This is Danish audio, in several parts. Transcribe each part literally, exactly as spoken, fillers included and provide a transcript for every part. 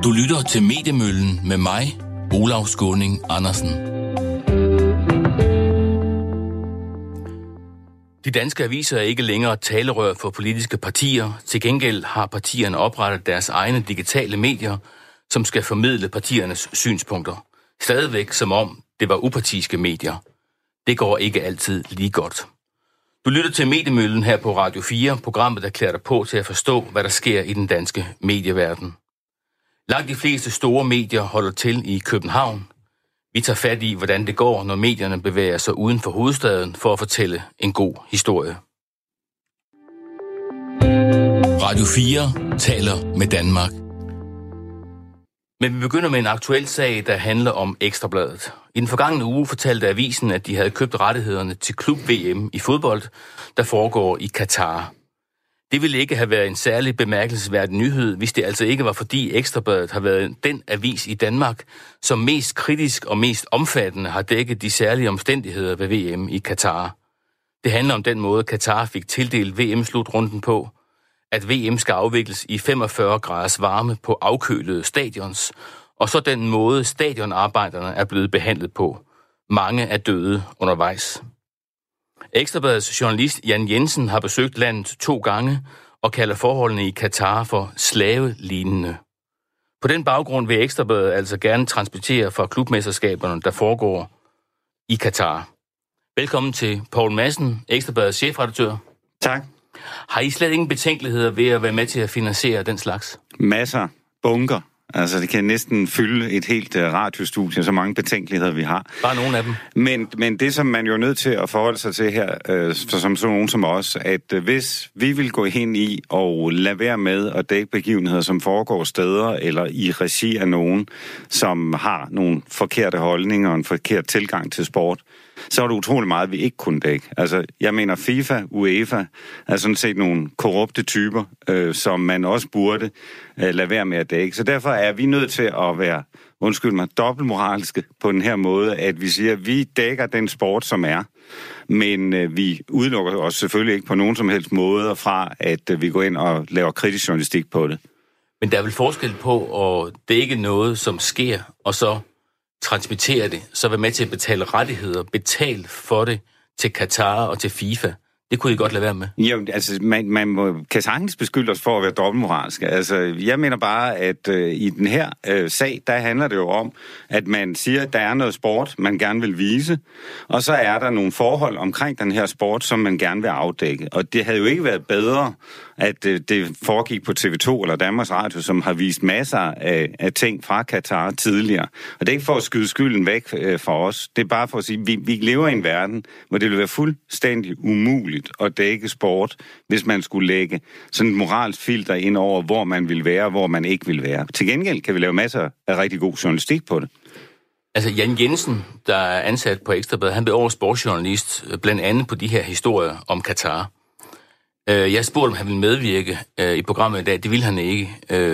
Du lytter til Mediemøllen med mig, Olav Skåning Andersen. De danske aviser er ikke længere talerør for politiske partier. Til gengæld har partierne oprettet deres egne digitale medier, som skal formidle partiernes synspunkter. Stadigvæk som om det var upartiske medier. Det går ikke altid lige godt. Du lytter til Mediemøllen her på Radio fire, programmet, der klæder dig på til at forstå, hvad der sker i den danske medieverden. Langt de fleste store medier holder til i København. Vi tager fat i, hvordan det går, når medierne bevæger sig uden for hovedstaden for at fortælle en god historie. Radio fire taler med Danmark. Men vi begynder med en aktuel sag, der handler om Ekstra Bladet. I den forgangne uge fortalte avisen, at de havde købt rettighederne til klub-V M i fodbold, der foregår i Katar. Det ville ikke have været en særlig bemærkelsesværdig nyhed, hvis det altså ikke var fordi Ekstra Bladet har været den avis i Danmark, som mest kritisk og mest omfattende har dækket de særlige omstændigheder ved V M i Katar. Det handler om den måde, Katar fik tildelt V M-slutrunden på, at V M skal afvikles i femogfyrre graders varme på afkølede stadions, og så den måde, stadionarbejderne er blevet behandlet på. Mange er døde undervejs. Ekstra Bladets journalist Jan Jensen har besøgt landet to gange og kalder forholdene i Katar for slavelignende. På den baggrund vil Ekstra Bladet altså gerne transportere fra klubmesterskaberne, der foregår i Katar. Velkommen til Poul Madsen, Ekstra Bladets chefredaktør. Tak. Har I slet ingen betænkeligheder ved at være med til at finansiere den slags? Masser. Bunker. Altså, det kan næsten fylde et helt uh, radiostudie, så mange betænkeligheder vi har. Bare nogle af dem. Men, men det, som man jo er nødt til at forholde sig til her, øh, som sådan nogen som os, at øh, hvis vi vil gå hen i og lade være med at dække begivenheder, som foregår steder eller i regi af nogen, som har nogle forkerte holdninger og en forkert tilgang til sport, så er det utrolig meget, vi ikke kunne dække. Altså, jeg mener, FIFA, UEFA er sådan set nogle korrupte typer, øh, som man også burde øh, lade være med at dække. Så derfor er vi nødt til at være, undskyld mig, dobbeltmoralske på den her måde, at vi siger, at vi dækker den sport, som er, men øh, vi udelukker os selvfølgelig ikke på nogen som helst måde fra, at øh, vi går ind og laver kritisk journalistik på det. Men der er vel forskel på at dække noget, som sker, og så transmittere det, så være med til at betale rettigheder, betale for det til Katar og til FIFA. Det kunne I godt lade være med. Jo, altså, man, man må, kan sagtens beskylde os for at være dobbeltmoralske. Altså, jeg mener bare, at øh, i den her øh, sag, der handler det jo om, at man siger, at der er noget sport, man gerne vil vise, og så er der nogle forhold omkring den her sport, som man gerne vil afdække. Og det havde jo ikke været bedre, at øh, det foregik på T V to eller Danmarks Radio, som har vist masser af, af ting fra Katar tidligere. Og det er ikke for at skyde skylden væk øh, for os. Det er bare for at sige, at vi, vi lever i en verden, hvor det vil være fuldstændig umuligt at dække sport, hvis man skulle lægge sådan et moralsk filter ind over, hvor man vil være, og hvor man ikke vil være. Til gengæld kan vi lave masser af rigtig god journalistik på det. Altså Jan Jensen, der er ansat på Ekstra Bladet, han blev årets sportsjournalist, blandt andet på de her historier om Katar. Jeg spurgte, om han ville medvirke i programmet i dag. Det ville han ikke.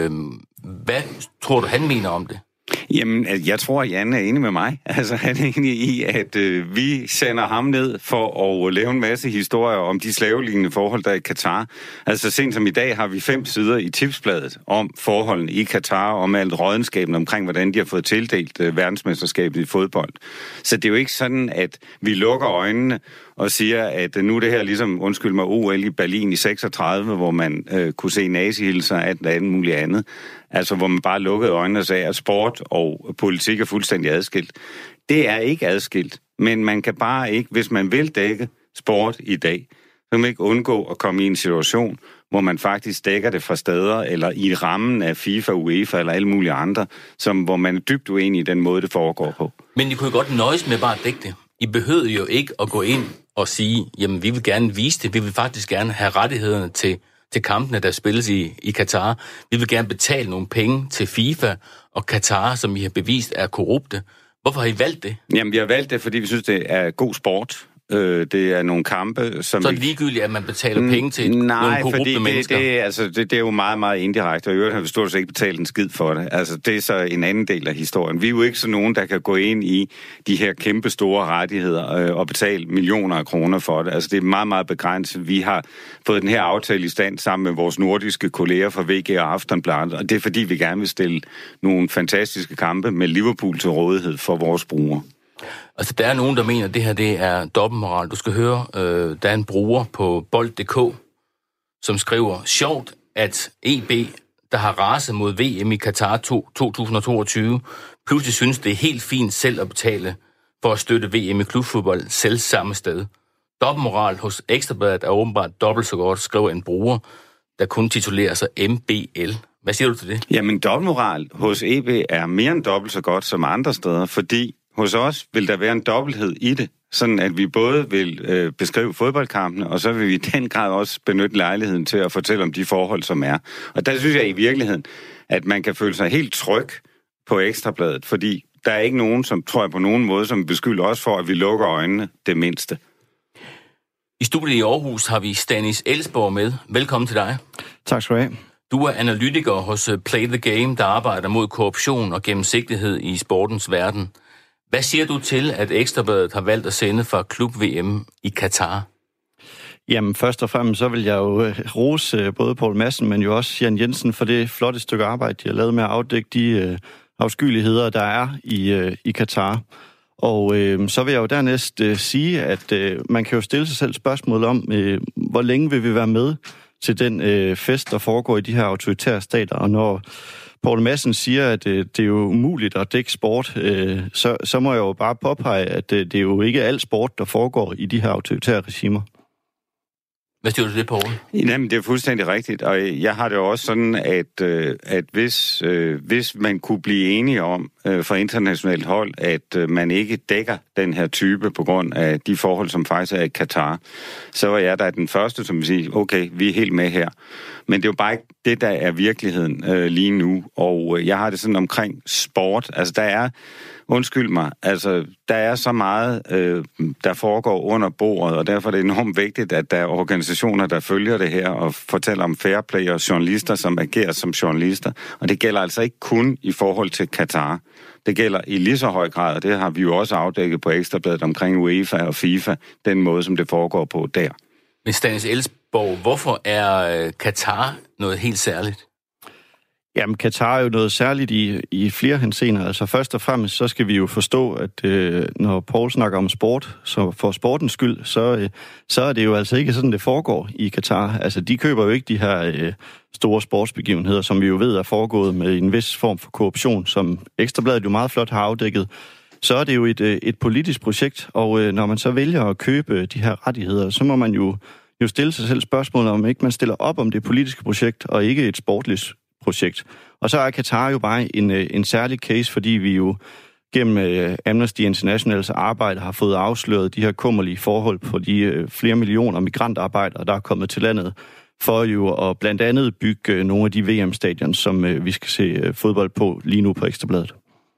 Hvad tror du, han mener om det? Jamen, jeg tror, at Jan er enig med mig. Altså, han er enig i, at øh, vi sender ham ned for at lave en masse historier om de slavelignende forhold, der er i Katar. Altså, sent som i dag har vi fem sider i Tipsbladet om forholdene i Katar, om alt rådenskaben omkring, hvordan de har fået tildelt øh, verdensmesterskabet i fodbold. Så det er jo ikke sådan, at vi lukker øjnene og siger, at nu er det her ligesom, undskyld mig, O L i Berlin i seksogtredive, hvor man øh, kunne se nazihilser og alt, alt muligt andet. Altså, hvor man bare lukkede øjnene og sagde, at sport og politik er fuldstændig adskilt. Det er ikke adskilt, men man kan bare ikke, hvis man vil dække sport i dag, så kan man ikke undgå at komme i en situation, hvor man faktisk dækker det fra steder, eller i rammen af FIFA, UEFA eller alle mulige andre, som, hvor man er dybt uenig i den måde, det foregår på. Men I kunne jo godt nøjes med bare at dække det. I behøvede jo ikke at gå ind og sige, jamen vi vil gerne vise det, vi vil faktisk gerne have rettighederne til, til kampene, der spilles i, i Katar. Vi vil gerne betale nogle penge til FIFA og Katar, som I har bevist er korrupte. Hvorfor har I valgt det? Jamen vi har valgt det, fordi vi synes, det er god sport. Øh, det er nogle kampe, som... Så er det ligegyldigt, at man betaler penge til et, Nej, nogle korrupte fordi det, mennesker? det, altså, det, det er jo meget, meget indirekte, og i øvrigt har vi stort set ikke betalt en skid for det. Altså, det er så en anden del af historien. Vi er jo ikke så nogen, der kan gå ind i de her kæmpe store rettigheder øh, og betale millioner af kroner for det. Altså, det er meget, meget begrænset. Vi har fået den her aftale i stand sammen med vores nordiske kolleger fra V G og Aftenbladet, og det er fordi, vi gerne vil stille nogle fantastiske kampe med Liverpool til rådighed for vores brugere. Altså, der er nogen, der mener, at det her det er dobbeltmoral. Du skal høre, øh, der er en bruger på bold punktum d k, som skriver, sjovt, at E B, der har raset mod V M i Katar to tusind toogtyve, pludselig synes, det er helt fint selv at betale for at støtte V M i klubfodbold selv samme sted. Dobbeltmoral hos Ekstrabladet er åbenbart dobbelt så godt, skriver en bruger, der kun titulerer sig M B L. Hvad siger du til det? Jamen, dobbeltmoral hos E B er mere end dobbelt så godt som andre steder, fordi hos os vil der være en dobbelthed i det, sådan at vi både vil øh, beskrive fodboldkampene, og så vil vi i den grad også benytte lejligheden til at fortælle om de forhold, som er. Og der synes jeg i virkeligheden, at man kan føle sig helt tryg på Ekstrabladet, fordi der er ikke nogen, som tror jeg på nogen måde, som beskylder os for, at vi lukker øjnene det mindste. I studiet i Aarhus har vi Stanis Elsborg med. Velkommen til dig. Tak skal du have. Du er analytiker hos Play the Game, der arbejder mod korruption og gennemsigtighed i sportens verden. Hvad siger du til, at Ekstrabladet har valgt at sende fra Klub-V M i Katar? Jamen, først og fremmest så vil jeg jo rose både Poul Madsen, men jo også Jan Jensen for det flotte stykke arbejde, de har lavet med at afdække de uh, afskyeligheder, der er i, uh, i Katar. Og uh, så vil jeg jo dernæst uh, sige, at uh, man kan jo stille sig selv spørgsmål om, uh, hvor længe vil vi være med til den uh, fest, der foregår i de her autoritære stater, og når Poul Madsen siger, at øh, det er jo umuligt at dække sport, øh, så, så må jeg jo bare påpege, at øh, det er jo ikke al sport, der foregår i de her autoritære regimer. Hvad siger du til det, Poul? Jamen, det er fuldstændig rigtigt, og jeg har det jo også sådan, at, øh, at hvis, øh, hvis man kunne blive enige om øh, fra internationalt hold, at øh, man ikke dækker den her type på grund af de forhold, som faktisk er i Katar, så var jeg da den første, som vil sige, okay, vi er helt med her. Men det er jo bare ikke det, der er virkeligheden øh, lige nu, og øh, jeg har det sådan omkring sport. Altså, der er, undskyld mig, altså, der er så meget, øh, der foregår under bordet, og derfor er det enormt vigtigt, at der er organisationer, der følger det her og fortæller om fair play og journalister, som agerer som journalister. Og det gælder altså ikke kun i forhold til Katar. Det gælder i lige så høj grad, og det har vi jo også afdækket på Ekstrabladet omkring UEFA og FIFA, den måde, som det foregår på der. Men Stanis Elsborg, hvorfor er Katar noget helt særligt? Jamen, Katar er jo noget særligt i, i flere henseender. Altså først og fremmest, så skal vi jo forstå, at øh, når Poul snakker om sport, så for sportens skyld, så, øh, så er det jo altså ikke sådan, det foregår i Katar. Altså, de køber jo ikke de her øh, store sportsbegivenheder, som vi jo ved er foregået med en vis form for korruption, som Ekstrabladet jo meget flot har afdækket. Så er det jo et, et politisk projekt, og øh, når man så vælger at købe de her rettigheder, så må man jo, jo stille sig selv spørgsmålet, om ikke man stiller op om det politiske projekt, og ikke et sportligt projekt. Og så er Katar jo bare en, en særlig case, fordi vi jo gennem uh, Amnesty Internationals arbejde har fået afsløret de her kummerlige forhold på de uh, flere millioner migrantarbejdere, der er kommet til landet, for jo at blandt andet bygge uh, nogle af de V M-stadion, som uh, vi skal se uh, fodbold på lige nu på Ekstrabladet.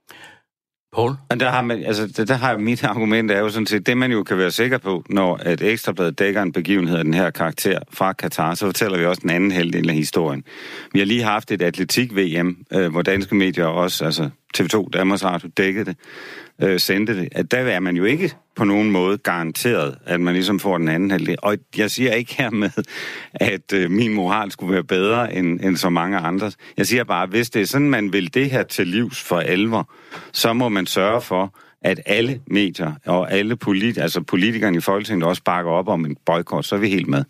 Poul? Der har, man, altså, der, der har mit argument er jo sådan set, det man jo kan være sikker på, når at Ekstrabladet dækker en begivenhed af den her karakter fra Katar, så fortæller vi også den anden halvdel af historien. Vi har lige haft et atletik-V M, øh, hvor danske medier også, altså T V to, Danmarks Radio, dækkede det, øh, sendte det. At der er man jo ikke på nogen måde garanteret, at man ligesom får den anden halvdel. Og jeg siger ikke hermed, at øh, min moral skulle være bedre end, end så mange andre. Jeg siger bare, at hvis det er sådan, man vil det her til livs for alvor, så må man sørge for, at alle medier og alle politi- altså politikerne i Folketinget også bakker op om en boykot, så er vi helt med.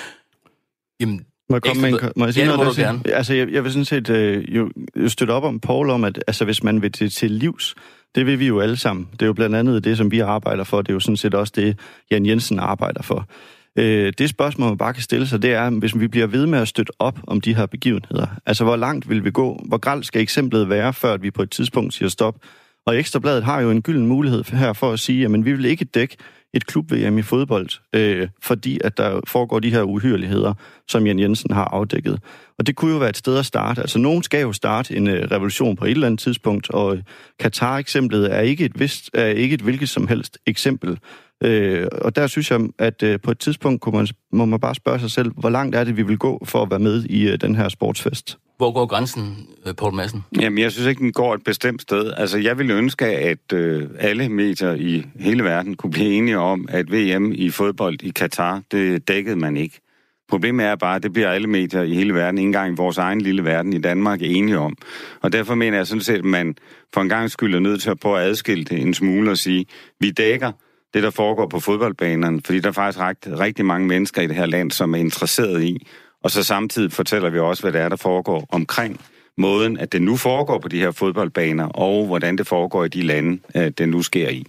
Jamen, Må jeg komme med en, må jeg sige ja, noget, må du altså, jeg, jeg vil sådan set øh, jo, jo støtte op om Poul om, at altså, hvis man vil det til livs, det vil vi jo alle sammen. Det er jo blandt andet det, som vi arbejder for. Det er jo sådan set også det, Jan Jensen arbejder for. Øh, det spørgsmål, man bare kan stille sig, det er, hvis vi bliver ved med at støtte op om de her begivenheder. Altså, hvor langt vil vi gå? Hvor grelt skal eksemplet være, før vi på et tidspunkt siger stop? Og Ekstrabladet har jo en gylden mulighed her for at sige, at vi vil ikke dække et klub-V M i fodbold, øh, fordi at der foregår de her uhyreligheder, som Jan Jensen har afdækket. Og det kunne jo være et sted at starte. Altså, nogen skal jo starte en øh, revolution på et eller andet tidspunkt, og Katar-eksemplet er ikke et, vist, er ikke et hvilket som helst eksempel. Øh, og der synes jeg, at øh, på et tidspunkt kunne man, må man bare spørge sig selv, hvor langt er det, vi vil gå for at være med i øh, den her sportsfest? Hvor går grænsen, Poul Madsen? Jamen, jeg synes ikke, den går et bestemt sted. Altså, jeg ville ønske, at øh, alle medier i hele verden kunne blive enige om, at V M i fodbold i Katar, det dækkede man ikke. Problemet er bare, at det bliver alle medier i hele verden, ikke engang i vores egen lille verden i Danmark, enige om. Og derfor mener jeg sådan set, at man for en gang skyld er nødt til at prøve at adskille det en smule og sige, vi dækker det, der foregår på fodboldbanerne, fordi der er faktisk rigtig, rigtig mange mennesker i det her land, som er interesseret i. Og så samtidig fortæller vi også, hvad det er, der foregår omkring måden, at det nu foregår på de her fodboldbaner, og hvordan det foregår i de lande, det nu sker i.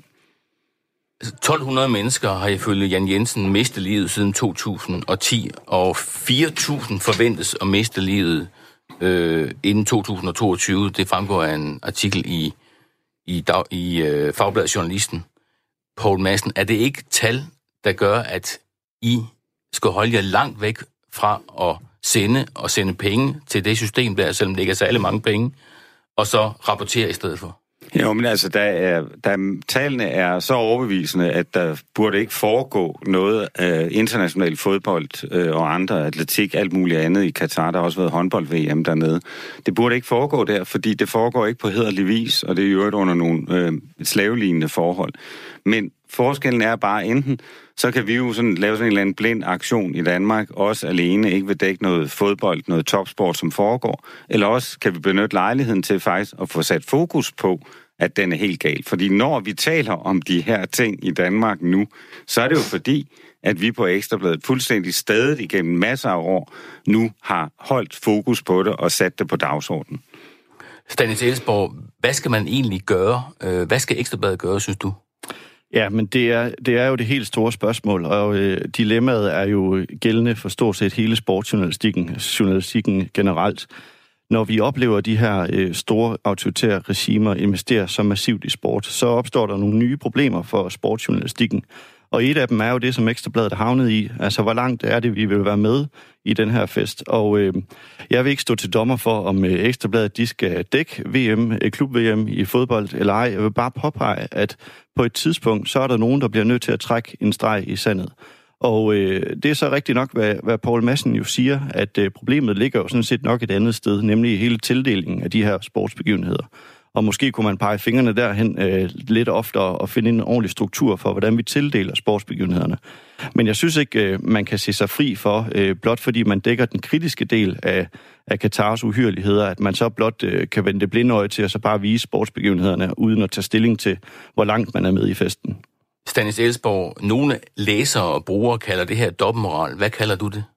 tolv hundrede mennesker har ifølge Jan Jensen mistet livet siden to tusind og ti, og fire tusind forventes at miste livet øh, inden to tusind og toogtyve. Det fremgår af en artikel i, i, dag, i øh, Fagbladet Journalisten. Poul Madsen, er det ikke tal, der gør, at I skal holde jer langt væk fra at sende og sende penge til det system der, selvom det ikke er særlig mange penge, og så rapportere i stedet for? Jo, men altså, der er, der, tallene er så overbevisende, at der burde ikke foregå noget af international fodbold øh, og andre atletik, alt muligt andet i Katar. Der har også været håndbold-V M dernede. Det burde ikke foregå der, fordi det foregår ikke på hæderlig vis, og det er jo øvrigt under nogle øh, slavelignende forhold. Men forskellen er bare enten, så kan vi jo sådan lave sådan en eller anden blind aktion i Danmark, også alene, ikke vil dække noget fodbold, noget topsport, som foregår, eller også kan vi benytte lejligheden til faktisk at få sat fokus på, at den er helt gal. Fordi når vi taler om de her ting i Danmark nu, så er det jo fordi, at vi på Ekstra Bladet fuldstændig stadig igennem masser af år nu har holdt fokus på det og sat det på dagsordenen. Stanis Elsborg, hvad skal man egentlig gøre? Hvad skal Ekstra Bladet gøre, synes du? Ja, men det er, det er jo det helt store spørgsmål, og øh, dilemmaet er jo gældende for stort set hele sportsjournalistikken, journalistikken generelt. Når vi oplever de her øh, store autoritære regimer investere så massivt i sport, så opstår der nogle nye problemer for sportsjournalistikken. Og et af dem er jo det, som Ekstra Bladet er havnet i. Altså, hvor langt er det, vi vil være med i den her fest? Og øh, jeg vil ikke stå til dommer for, om øh, Ekstra Bladet de skal dække V M, øh, klub-V M i fodbold eller ej. Jeg vil bare påpege, at på et tidspunkt, så er der nogen, der bliver nødt til at trække en streg i sandet. Og øh, det er så rigtigt nok, hvad, hvad Poul Madsen jo siger, at øh, problemet ligger jo sådan set nok et andet sted, nemlig i hele tildelingen af de her sportsbegivenheder. Og måske kunne man pege fingrene derhen øh, lidt oftere og finde en ordentlig struktur for, hvordan vi tildeler sportsbegivenhederne. Men jeg synes ikke, øh, man kan se sig fri for, øh, blot fordi man dækker den kritiske del af, af Katars uhyreligheder, at man så blot øh, kan vende det blindøje til at så bare vise sportsbegivenhederne, uden at tage stilling til, hvor langt man er med i festen. Stanis Elsborg, nogle læsere og brugere kalder det her dobbeltmoral. Hvad kalder du det?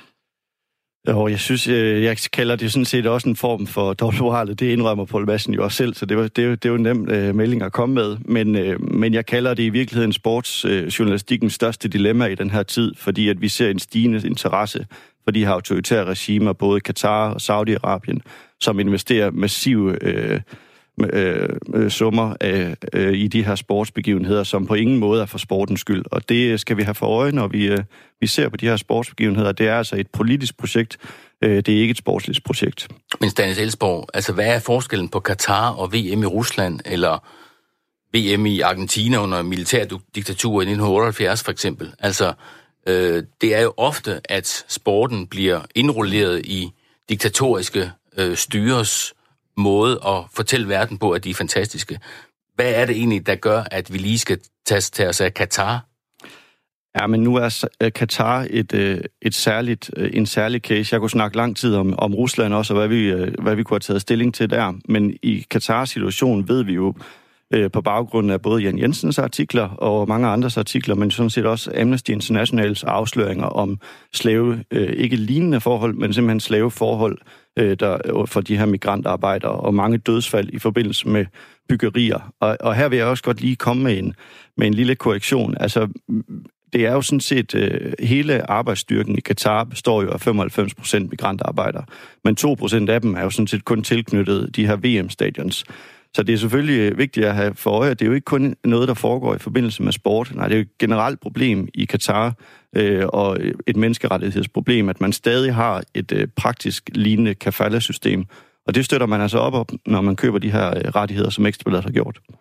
Jo, jeg synes, jeg kalder det sådan set også en form for dobbeltmoral. Det indrømmer Poul Madsen jo også selv, så det, var, det, er, jo, det er jo en nem uh, melding at komme med. Men, uh, men jeg kalder det i virkeligheden sportsjournalistikkens uh, største dilemma i den her tid, fordi at vi ser en stigende interesse for de her autoritære regimer, både Katar og Saudi-Arabien, som investerer massive uh, uh, summer uh, uh, i de her sportsbegivenheder, som på ingen måde er for sportens skyld. Og det skal vi have for øje, når vi, uh, vi ser på de her sportsbegivenheder. Det er altså et politisk projekt, uh, det er ikke et sportsligt projekt. Men Stanis Elsborg, altså hvad er forskellen på Katar og V M i Rusland, eller V M i Argentina under militærdiktatur i nitten otteoghalvfjerds for eksempel? Altså, øh, det er jo ofte, at sporten bliver indrulleret i diktatoriske øh, styres måde at fortælle verden på, at de er fantastiske. Hvad er det egentlig, der gør, at vi lige skal tage, tage os af Katar? Ja, men nu er Katar et, et særligt, en særlig case. Jeg kunne snakke lang tid om, om Rusland også, og hvad vi, hvad vi kunne have taget stilling til der. Men i Katars situation ved vi jo på baggrund af både Jan Jensens artikler og mange andres artikler, men sådan set også Amnesty Internationals afsløringer om slave, ikke lignende forhold, men simpelthen slaveforhold der, for de her migrantarbejdere, og mange dødsfald i forbindelse med byggerier. Og, og her vil jeg også godt lige komme med en, med en lille korrektion. Altså, det er jo sådan set, øh, hele arbejdsstyrken i Katar består jo af femoghalvfems procent migrantarbejdere, men to procent af dem er jo sådan set kun tilknyttet de her V M-stadions. Så det er selvfølgelig vigtigt at have for øje, at det er jo ikke kun noget, der foregår i forbindelse med sport. Nej, det er jo et generelt problem i Katar, øh, og et menneskerettighedsproblem, at man stadig har et øh, praktisk lignende kafala-system. Og det støtter man altså op om, når man køber de her øh, rettigheder, som Ekstra Bladet har gjort.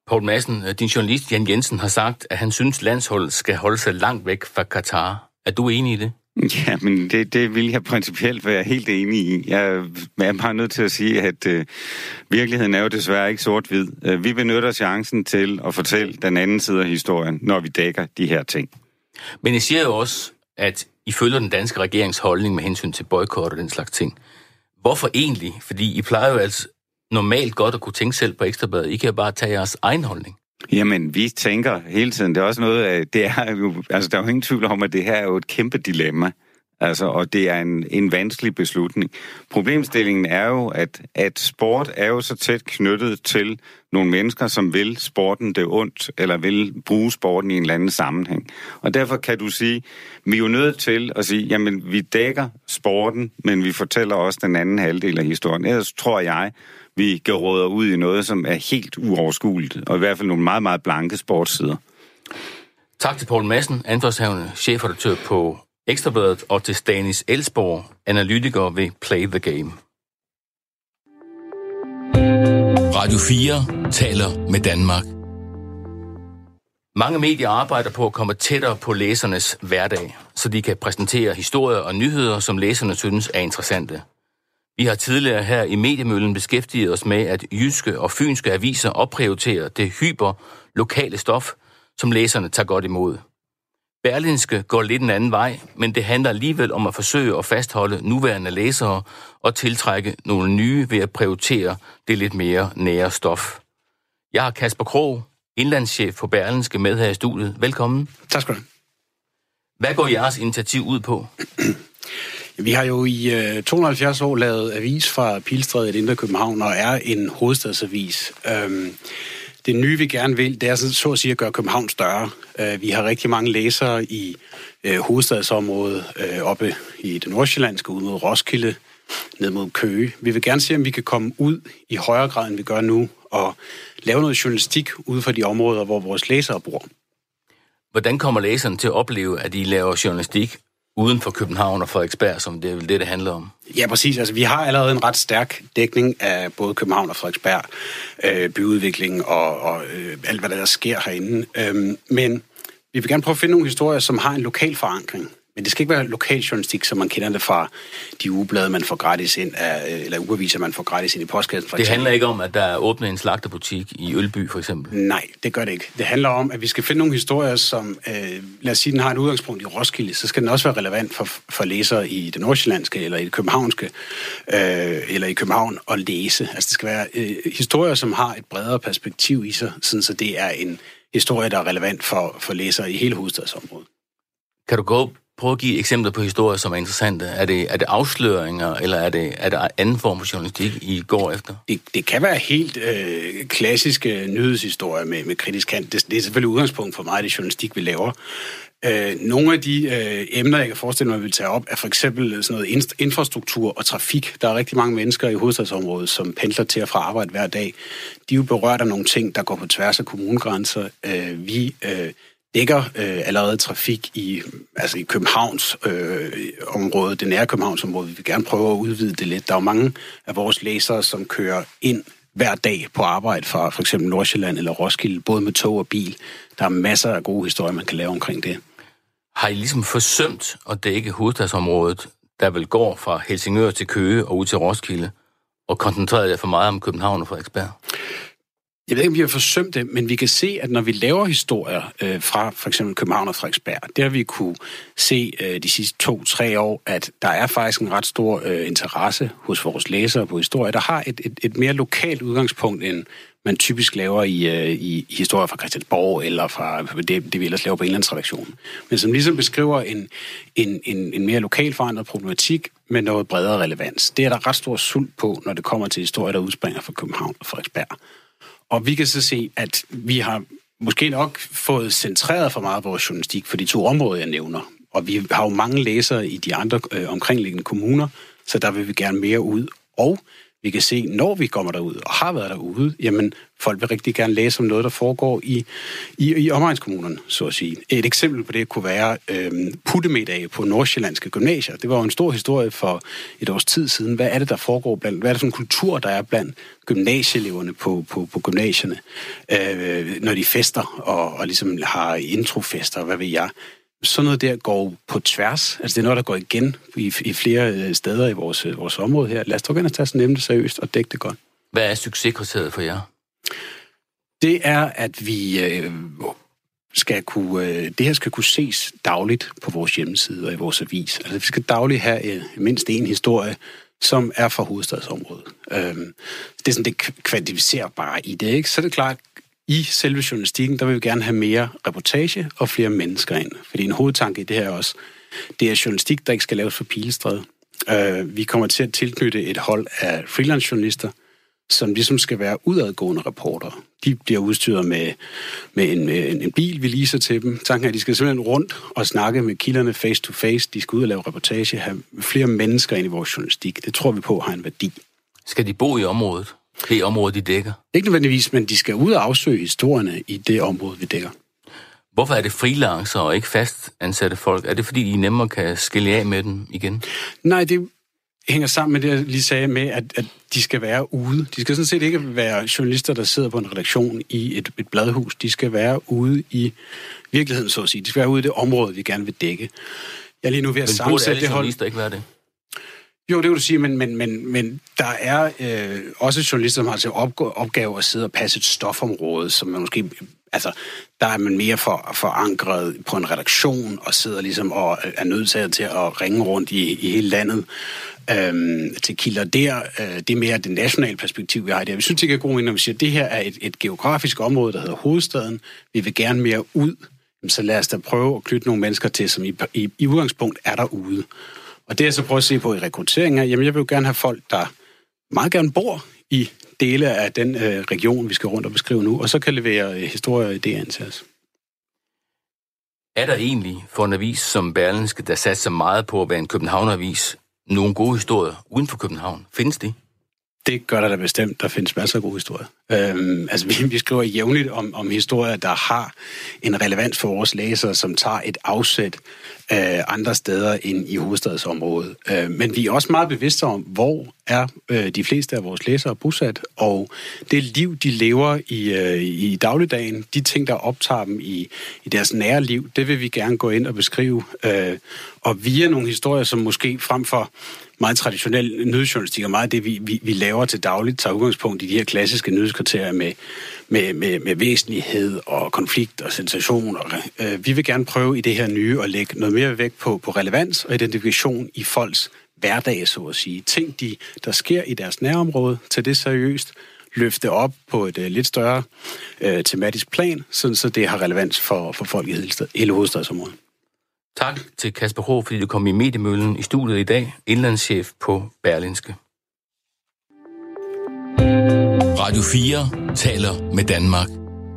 Poul Madsen, din journalist Jan Jensen har sagt, at han synes, landsholdet skal holde sig langt væk fra Katar. Er du enig i det? Ja, men det, det vil jeg principielt være helt enig i. Jeg, jeg er bare nødt til at sige, at øh, virkeligheden er jo desværre ikke sort-hvid. Vi benytter chancen til at fortælle den anden side af historien, når vi dækker de her ting. Men I siger jo også, at I følger den danske regerings holdning med hensyn til boykot og den slags ting. Hvorfor egentlig? Fordi I plejer jo altså normalt godt at kunne tænke selv på Ekstra Bladet. I kan jo bare tage jeres egen holdning. Jamen, vi tænker hele tiden. Det er også noget af, det er jo, altså der er jo ingen tvivl om, at det her er jo et kæmpe dilemma. Altså, og det er en, en vanskelig beslutning. Problemstillingen er jo, at, at sport er jo så tæt knyttet til nogle mennesker, som vil sporten det ondt, eller vil bruge sporten i en eller anden sammenhæng. Og derfor kan du sige, vi er jo nødt til at sige, jamen, vi dækker sporten, men vi fortæller også den anden halvdel af historien. Ellers tror jeg, vi geråder ud i noget, som er helt uoverskueligt, og i hvert fald nogle meget, meget blanke sportssider. Tak til Poul Madsen, ansvarshavende chefredaktør på Ekstra Bladet, og til Stanis Elsborg, analytiker ved Play the Game. Radio fire taler med Danmark. Mange medier arbejder på at komme tættere på læsernes hverdag, så de kan præsentere historier og nyheder, som læserne synes er interessante. Vi har tidligere her i Mediemøllen beskæftiget os med, at jyske og fynske aviser opprioriterer det hyper lokale stof, som læserne tager godt imod. Berlingske går lidt en anden vej, men det handler alligevel om at forsøge at fastholde nuværende læsere og tiltrække nogle nye ved at prioritere det lidt mere nære stof. Jeg har Kasper Krog, indlandschef på Berlingske, med her i studiet. Velkommen. Tak skal du have. Hvad går jeres initiativ ud på? Vi har jo i uh, to hundrede og halvfjerds år lavet avis fra Pilestrædet i Indre København, og er en hovedstadsavis. Um, det nye, vi gerne vil, det er så at sige at gøre København større. Uh, vi har rigtig mange læsere i uh, hovedstadsområdet, uh, oppe i det nordsjællandske, ud mod Roskilde, ned mod Køge. Vi vil gerne se, om vi kan komme ud i højere grad, end vi gør nu, og lave noget journalistik ude for de områder, hvor vores læsere bor. Hvordan kommer læserne til at opleve, at I laver journalistik uden for København og Frederiksberg, som det er vel det, det handler om? Ja, præcis. Altså, vi har allerede en ret stærk dækning af både København og Frederiksberg, øh, byudvikling og, og øh, alt, hvad der sker herinde. Øhm, men vi vil gerne prøve at finde nogle historier, som har en lokal forankring. Men det skal ikke være lokal journalistik, som man kender det fra de ugeblade, man får gratis ind af, eller ugeaviser, man får gratis ind i postkassen. For det handler ikke om, at der er åbnet en slagterbutik i Ølby, for eksempel? Nej, det gør det ikke. Det handler om, at vi skal finde nogle historier, som, øh, lad os sige, den har et udgangspunkt i Roskilde, så skal den også være relevant for, for læsere i det nordsjællandske, eller i det københavnske, øh, eller i København at læse. Altså, det skal være øh, historier, som har et bredere perspektiv i sig, sådan så det er en historie, der er relevant for, for læsere i hele hovedstadsområdet. Kan du gå Prøv at give eksempler på historier, som er interessante. Er det, er det afsløringer, eller er det, er det anden form for journalistik, I går efter? Det, det kan være helt øh, klassiske nyhedshistorier med, med kritisk kant. Det, det er selvfølgelig udgangspunkt for mig, det journalistik, vi laver. Øh, nogle af de øh, emner, jeg kan forestille mig, at vi vil tage op, er for eksempel sådan noget infrastruktur og trafik. Der er rigtig mange mennesker i hovedstadsområdet, som pendler til og fra arbejde hver dag. De er jo berørt af nogle ting, der går på tværs af kommunegrænser. Øh, vi... Øh, dækker øh, allerede trafik i, altså i Københavns øh, område, det nære Københavns område. Vi vil gerne prøve at udvide det lidt. Der er jo mange af vores læsere, som kører ind hver dag på arbejde fra for eksempel Nordsjælland eller Roskilde, både med tog og bil. Der er masser af gode historier, man kan lave omkring det. Har I ligesom forsømt at dække hovedstadsområdet, der vel går fra Helsingør til Køge og ud til Roskilde, og koncentreret jer for meget om København og Frederiksberg? Jeg ved ikke, om vi har forsømt det, men vi kan se, at når vi laver historier øh, fra for eksempel København og Frederiksberg, der har vi kunne se øh, de sidste to-tre år, at der er faktisk en ret stor øh, interesse hos vores læsere på historier, der har et, et, et mere lokalt udgangspunkt, end man typisk laver i, øh, i, i historier fra Christiansborg, eller fra det, det vi ellers laver på indlandsredaktionen. Men som ligesom beskriver en, en, en, en mere lokal forandret problematik med noget bredere relevans. Det er der ret stor sult på, når det kommer til historier, der udspringer fra København og Frederiksberg. Og vi kan så se, at vi har måske nok fået centreret for meget vores journalistik for de to områder, jeg nævner. Og vi har jo mange læsere i de andre øh, omkringliggende kommuner, så der vil vi gerne mere ud. Og Vi kan se, når vi kommer derud og har været derude, jamen folk vil rigtig gerne læse om noget, der foregår i, i, i omegnskommunerne, så at sige. Et eksempel på det kunne være øhm, puttemiddag på nordsjællandske gymnasier. Det var jo en stor historie for et års tid siden. Hvad er det, der foregår blandt, hvad er det for en kultur, der er blandt gymnasieeleverne på, på, på gymnasierne, øh, når de fester og, og ligesom har introfester, hvad ved jeg. Sådan noget der går på tværs. Altså det er noget, der går igen i, i flere steder i vores, vores område her. Lad os dog gerne tage sådan nemt seriøst og dække det godt. Hvad er succeskriteriet for jer? Det er, at vi øh, skal kunne, øh, det her skal kunne ses dagligt på vores hjemmeside og i vores avis. Altså vi skal dagligt have øh, mindst en historie, som er fra hovedstadsområdet. Øh, det er sådan det kvantificerbare i det, ikke? Så er det klart, i selve journalistikken, der vil vi gerne have mere reportage og flere mennesker ind. Fordi en hovedtanke i det her også, det er journalistik, der ikke skal laves for pilestræde. Uh, vi kommer til at tilknytte et hold af freelance-journalister, som ligesom skal være udadgående reportere. De bliver udstyret med, med en, en, en bil, vi leaser til dem. Tanken er, at de skal simpelthen rundt og snakke med kilderne face to face. De skal ud og lave reportage, have flere mennesker ind i vores journalistik. Det tror vi på har en værdi. Skal de bo i området? Det område, de dækker? Ikke nødvendigvis, men de skal ud og afsøge historierne i det område, vi dækker. Hvorfor er det freelancer og ikke fast ansatte folk? Er det, fordi de nemmere kan skille af med dem igen? Nej, det hænger sammen med det, jeg lige sagde med, at, at de skal være ude. De skal sådan set ikke være journalister, der sidder på en redaktion i et, et bladhus. De skal være ude i virkeligheden, så at sige. De skal være ude i det område, vi gerne vil dække. Jeg er lige nu ved at men sammensætte det hold. Men burde alle journalister ikke være det? Jo, det vil du sige, men, men, men, men der er øh, også journalister, som har til opgave at sidde og passe et stofområde, som man måske, altså, der er man mere for, forankret på en redaktion og sidder ligesom og er nødt til at ringe rundt i, i hele landet øhm, til kilder der. Øh, det er mere det nationale perspektiv, vi har i det. Vi synes ikke er god, når vi siger, at det her er et, et geografisk område, der hedder hovedstaden. Vi vil gerne mere ud, så lad os da prøve at knytte nogle mennesker til, som i, i, i udgangspunkt er derude. Og det jeg så prøver at se på i rekrutteringen er, jamen jeg vil jo gerne have folk, der meget gerne bor i dele af den øh, region, vi skal rundt og beskrive nu, og så kan levere øh, historier og idéer ind til os. Er der egentlig for en avis som Berlingske, der satser meget på at være en København-avis, nogle gode historier uden for København? Findes de? Det gør der da bestemt. Der findes masser af gode historier. Øhm, altså, vi, vi skriver jævnligt om, om historier, der har en relevans for vores læsere, som tager et afsæt øh, andre steder end i hovedstadsområdet. Øh, men vi er også meget bevidste om, hvor er øh, de fleste af vores læsere bosat, og det liv, de lever i, øh, i dagligdagen, de ting, der optager dem i, i deres nære liv, det vil vi gerne gå ind og beskrive. Øh, og via nogle historier, som måske frem for meget traditionel nyhedsjournalistik og meget af det, vi, vi, vi laver til dagligt, tager udgangspunkt i de her klassiske nyhedskriterier med, med, med, med væsentlighed og konflikt og sensation. Og, øh, vi vil gerne prøve i det her nye at lægge noget mere vægt på, på relevans og identifikation i folks hverdag, så at sige. Ting, de, der sker i deres nærområde, til det seriøst, løfte op på et uh, lidt større uh, tematisk plan, sådan så det har relevans for, for folk i hele, hele hovedstadsområdet. Tak til Kasper H., fordi du kom i mediemøllen i studiet i dag, indlandschef på Berlingske. Radio fire taler med Danmark.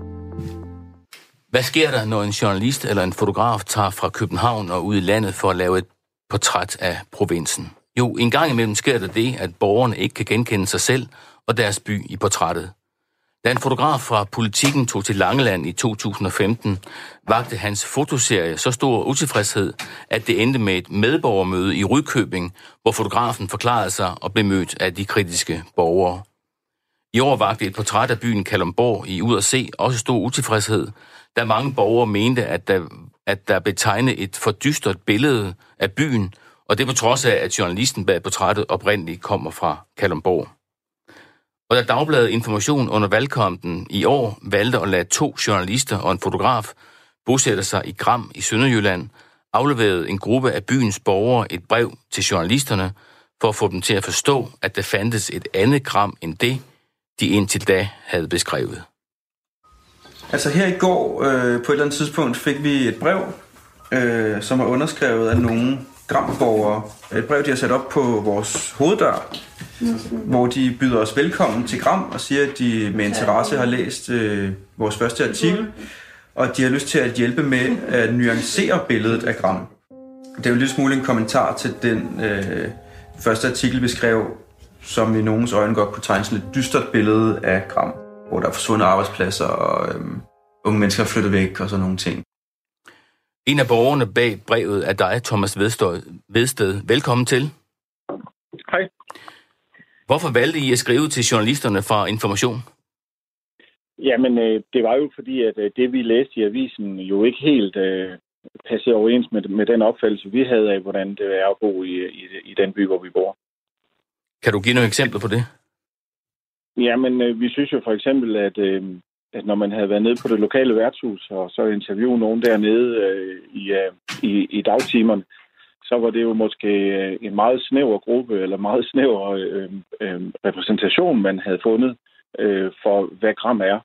Hvad sker der, når en journalist eller en fotograf tager fra København og ud i landet for at lave et portræt af provinsen? Jo, en gang imellem sker der det, at borgerne ikke kan genkende sig selv og deres by i portrættet. Da en fotograf fra Politiken tog til Langeland i to tusind og femten, vagte hans fotoserie så stor utilfredshed, at det endte med et medborgermøde i Rudkøbing, hvor fotografen forklarede sig og blev mødt af de kritiske borgere. I år vagte et portræt af byen Kalundborg i Ud at se også stor utilfredshed, da mange borgere mente, at der, at der blev tegnet et for dystert billede af byen, og det på trods af, at journalisten bag portrættet oprindeligt kommer fra Kalundborg. Og da Dagbladet Information under valgkampen i år valgte at lade to journalister og en fotograf bosætte sig i Gram i Sønderjylland, afleverede en gruppe af byens borgere et brev til journalisterne for at få dem til at forstå, at der fandtes et andet Gram end det, de indtil da havde beskrevet. Altså her i går, øh, på et eller andet tidspunkt, fik vi et brev, øh, som er underskrevet af nogle Gram-borgere. Et brev, de har sat op på vores hoveddør, hvor de byder os velkommen til Gram og siger, at de med interesse har læst øh, vores første artikel, og de har lyst til at hjælpe med at nuancere billedet af Gram. Det er jo lidt smule en kommentar til den øh, første artikel, vi skrev som i nogens øjne godt kunne tegne sådan et dystert billede af Gram, hvor der er forsvundet arbejdspladser, og øhm, unge mennesker er flyttet væk, og sådan nogle ting. En af borgerne bag brevet er dig, Thomas Vedsted. Velkommen til. Hej. Hvorfor valgte I at skrive til journalisterne fra Information? Jamen, øh, det var jo fordi, at øh, det vi læste i avisen jo ikke helt øh, passede overens med, med den opfattelse, vi havde af, hvordan det er at bo i, i, i den by, hvor vi bor. Kan du give nogle eksempler på det? Jamen, øh, vi synes jo for eksempel, at, øh, at når man havde været nede på det lokale værtshus, og så interviewede nogen dernede øh, i, øh, i, i dagtimerne, så var det jo måske øh, en meget snæver gruppe, eller meget snæver øh, øh, repræsentation, man havde fundet øh, for, hvad Gram er.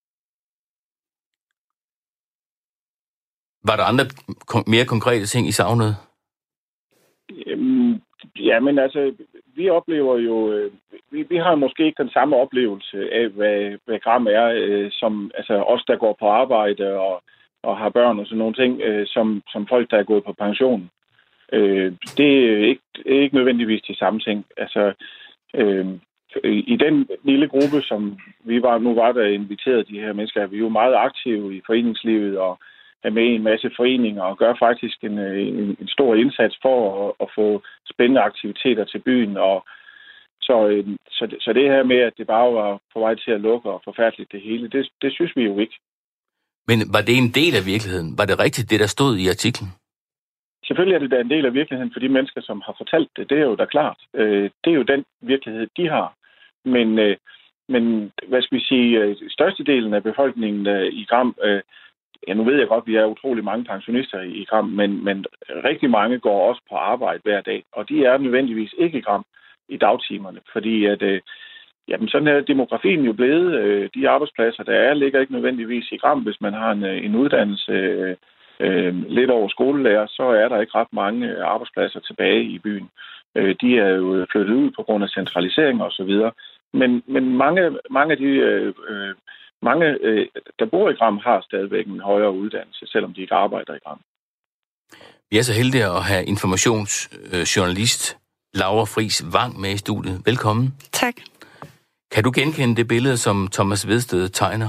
Var der andre mere konkrete ting, I savnede? Øhm, ja, men altså, vi oplever jo, øh, vi, vi har måske ikke den samme oplevelse af, hvad, hvad Gram er, øh, som altså os, der går på arbejde og, og har børn og sådan nogle ting, øh, som, som folk, der er gået på pension. Øh, det er ikke, ikke nødvendigvis de samme ting. Altså, øh, i den lille gruppe, som vi var, nu var der inviteret de her mennesker, vi er jo meget aktive i foreningslivet og er med i en masse foreninger og gør faktisk en, en, en stor indsats for at, at få spændende aktiviteter til byen. Og så, så, så det her med, at det bare var på vej til at lukke og forfærdeligt det hele, det, det synes vi jo ikke. Men var det en del af virkeligheden? Var det rigtigt, det der stod i artiklen? Selvfølgelig er det da en del af virkeligheden for de mennesker, som har fortalt det. Det er jo da klart. Det er jo den virkelighed, de har. Men, men hvad skal vi sige, størstedelen af befolkningen i Gram, ja, nu ved jeg godt, at vi er utrolig mange pensionister i Gram, men, men rigtig mange går også på arbejde hver dag, og de er nødvendigvis ikke i Gram i dagtimerne, fordi at, jamen, sådan er demografien jo blevet. De arbejdspladser, der er, ligger ikke nødvendigvis i Gram. Hvis man har en, en uddannelse øh, lidt over skolelærer, så er der ikke ret mange arbejdspladser tilbage i byen. De er jo flyttet ud på grund af centralisering og så videre. Men, men mange, mange af de øh, mange, øh, der bor i Gram, har stadigvæk en højere uddannelse, selvom de ikke arbejder i Gram. Vi er så heldige at have informationsjournalist øh, Laura Friis Vang med i studiet. Velkommen. Tak. Kan du genkende det billede, som Thomas Vedsted tegner?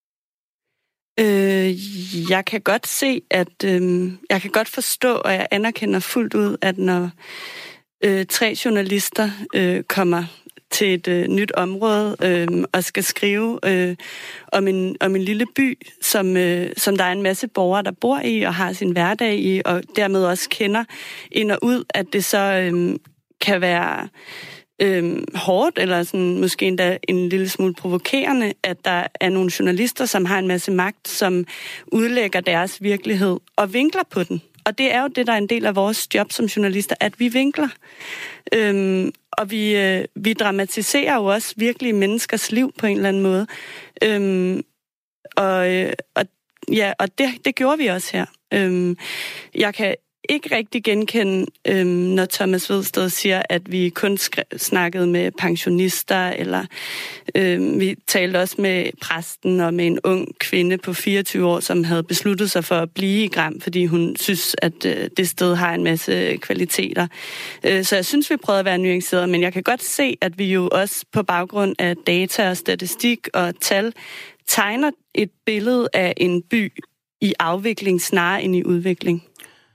Øh, jeg kan godt se, at øh, jeg kan godt forstå, og jeg anerkender fuldt ud, at når øh, tre journalister øh, kommer til et øh, nyt område øh, og skal skrive øh, om, en, om en lille by, som, øh, som der er en masse borgere, der bor i og har sin hverdag i, og dermed også kender ind og ud, at det så øh, kan være øh, hårdt, eller sådan, måske endda en lille smule provokerende, at der er nogle journalister, som har en masse magt, som udlægger deres virkelighed og vinkler på den. Og det er jo det, der er en del af vores job som journalister, at vi vinkler. Øhm, og vi, øh, vi dramatiserer jo også virkelige menneskers liv på en eller anden måde. Øhm, og, øh, og, ja, og det, det gjorde vi også her. Øhm, jeg kan ikke rigtig genkende, øhm, når Thomas Vedsted siger, at vi kun skre- snakkede med pensionister, eller øhm, vi talte også med præsten og med en ung kvinde på fireogtyve år, som havde besluttet sig for at blive i Gram, fordi hun synes, at øh, det sted har en masse kvaliteter. Øh, så jeg synes, vi prøvede at være nuancerede, men jeg kan godt se, at vi jo også på baggrund af data og statistik og tal tegner et billede af en by i afvikling snarere end i udvikling.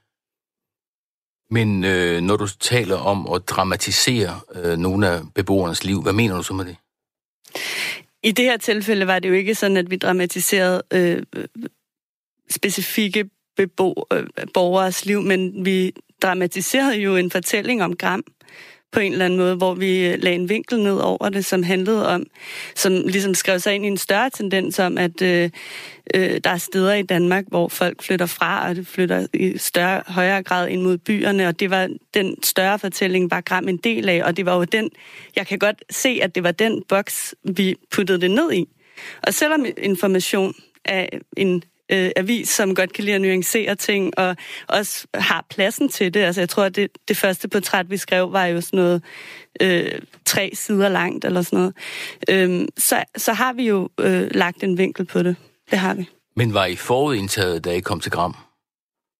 Men øh, når du taler om at dramatisere øh, nogle af beboernes liv, hvad mener du så med det? I det her tilfælde var det jo ikke sådan, at vi dramatiserede øh, specifikke bebo- øh, borgeres liv, men vi dramatiserede jo en fortælling om Gram på en eller anden måde, hvor vi lagde en vinkel ned over det, som handlede om, som ligesom skrev sig ind i en større tendens om, at øh, øh, der er steder i Danmark, hvor folk flytter fra, og det flytter i større, højere grad ind mod byerne, og det var den større fortælling, var Gram en del af, og det var jo den, jeg kan godt se, at det var den boks, vi puttede det ned i. Og selvom Information er en Øh, avis, som godt kan lide at nuancere ting, og også har pladsen til det. Altså, jeg tror, at det, det første portræt, vi skrev, var jo sådan noget øh, tre sider langt, eller sådan noget. Øh, så, så har vi jo øh, lagt en vinkel på det. Det har vi. Men var I forudindtaget, da I kom til Gram?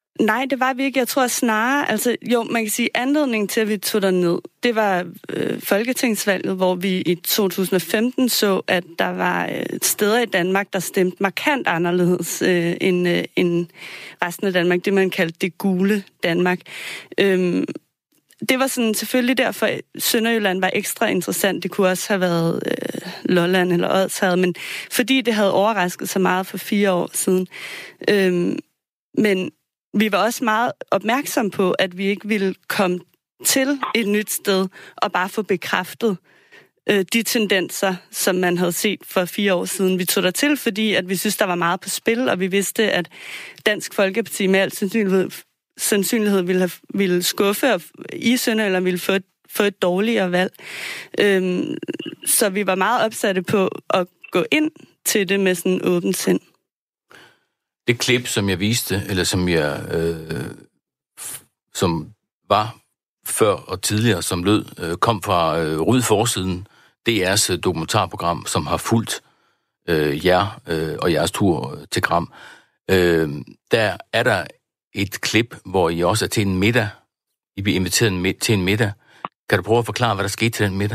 Nej, det var vi ikke. Jeg tror snarere, altså jo, man kan sige, anledningen til, at vi tog derned, det var øh, folketingsvalget, hvor vi i to tusind og femten så, at der var øh, steder i Danmark, der stemte markant anderledes øh, end, øh, end resten af Danmark. Det, man kaldte det gule Danmark. Øhm, det var sådan selvfølgelig derfor, at Sønderjylland var ekstra interessant. Det kunne også have været øh, Lolland eller Odsherred, men fordi det havde overrasket så meget for fire år siden. Øhm, men vi var også meget opmærksom på, at vi ikke ville komme til et nyt sted og bare få bekræftet øh, de tendenser, som man havde set for fire år siden. Vi tog der til, fordi at vi synes, der var meget på spil, og vi vidste, at Dansk Folkeparti med al sandsynlighed, sandsynlighed ville, have, ville skuffe og i Sønderjylland ville få et, få et dårligere valg. Øhm, så vi var meget opsatte på at gå ind til det med sådan en åben sind. Det klip, som jeg viste, eller som jeg øh, f- som var før og tidligere, som lød, øh, kom fra øh, Ryd Forsiden, D R's dokumentarprogram, som har fulgt øh, jer øh, og jeres tur til Gram. Øh, der er der et klip, hvor I også er til en middag. I bliver inviteret til en middag. Kan du prøve at forklare, hvad der skete til den middag?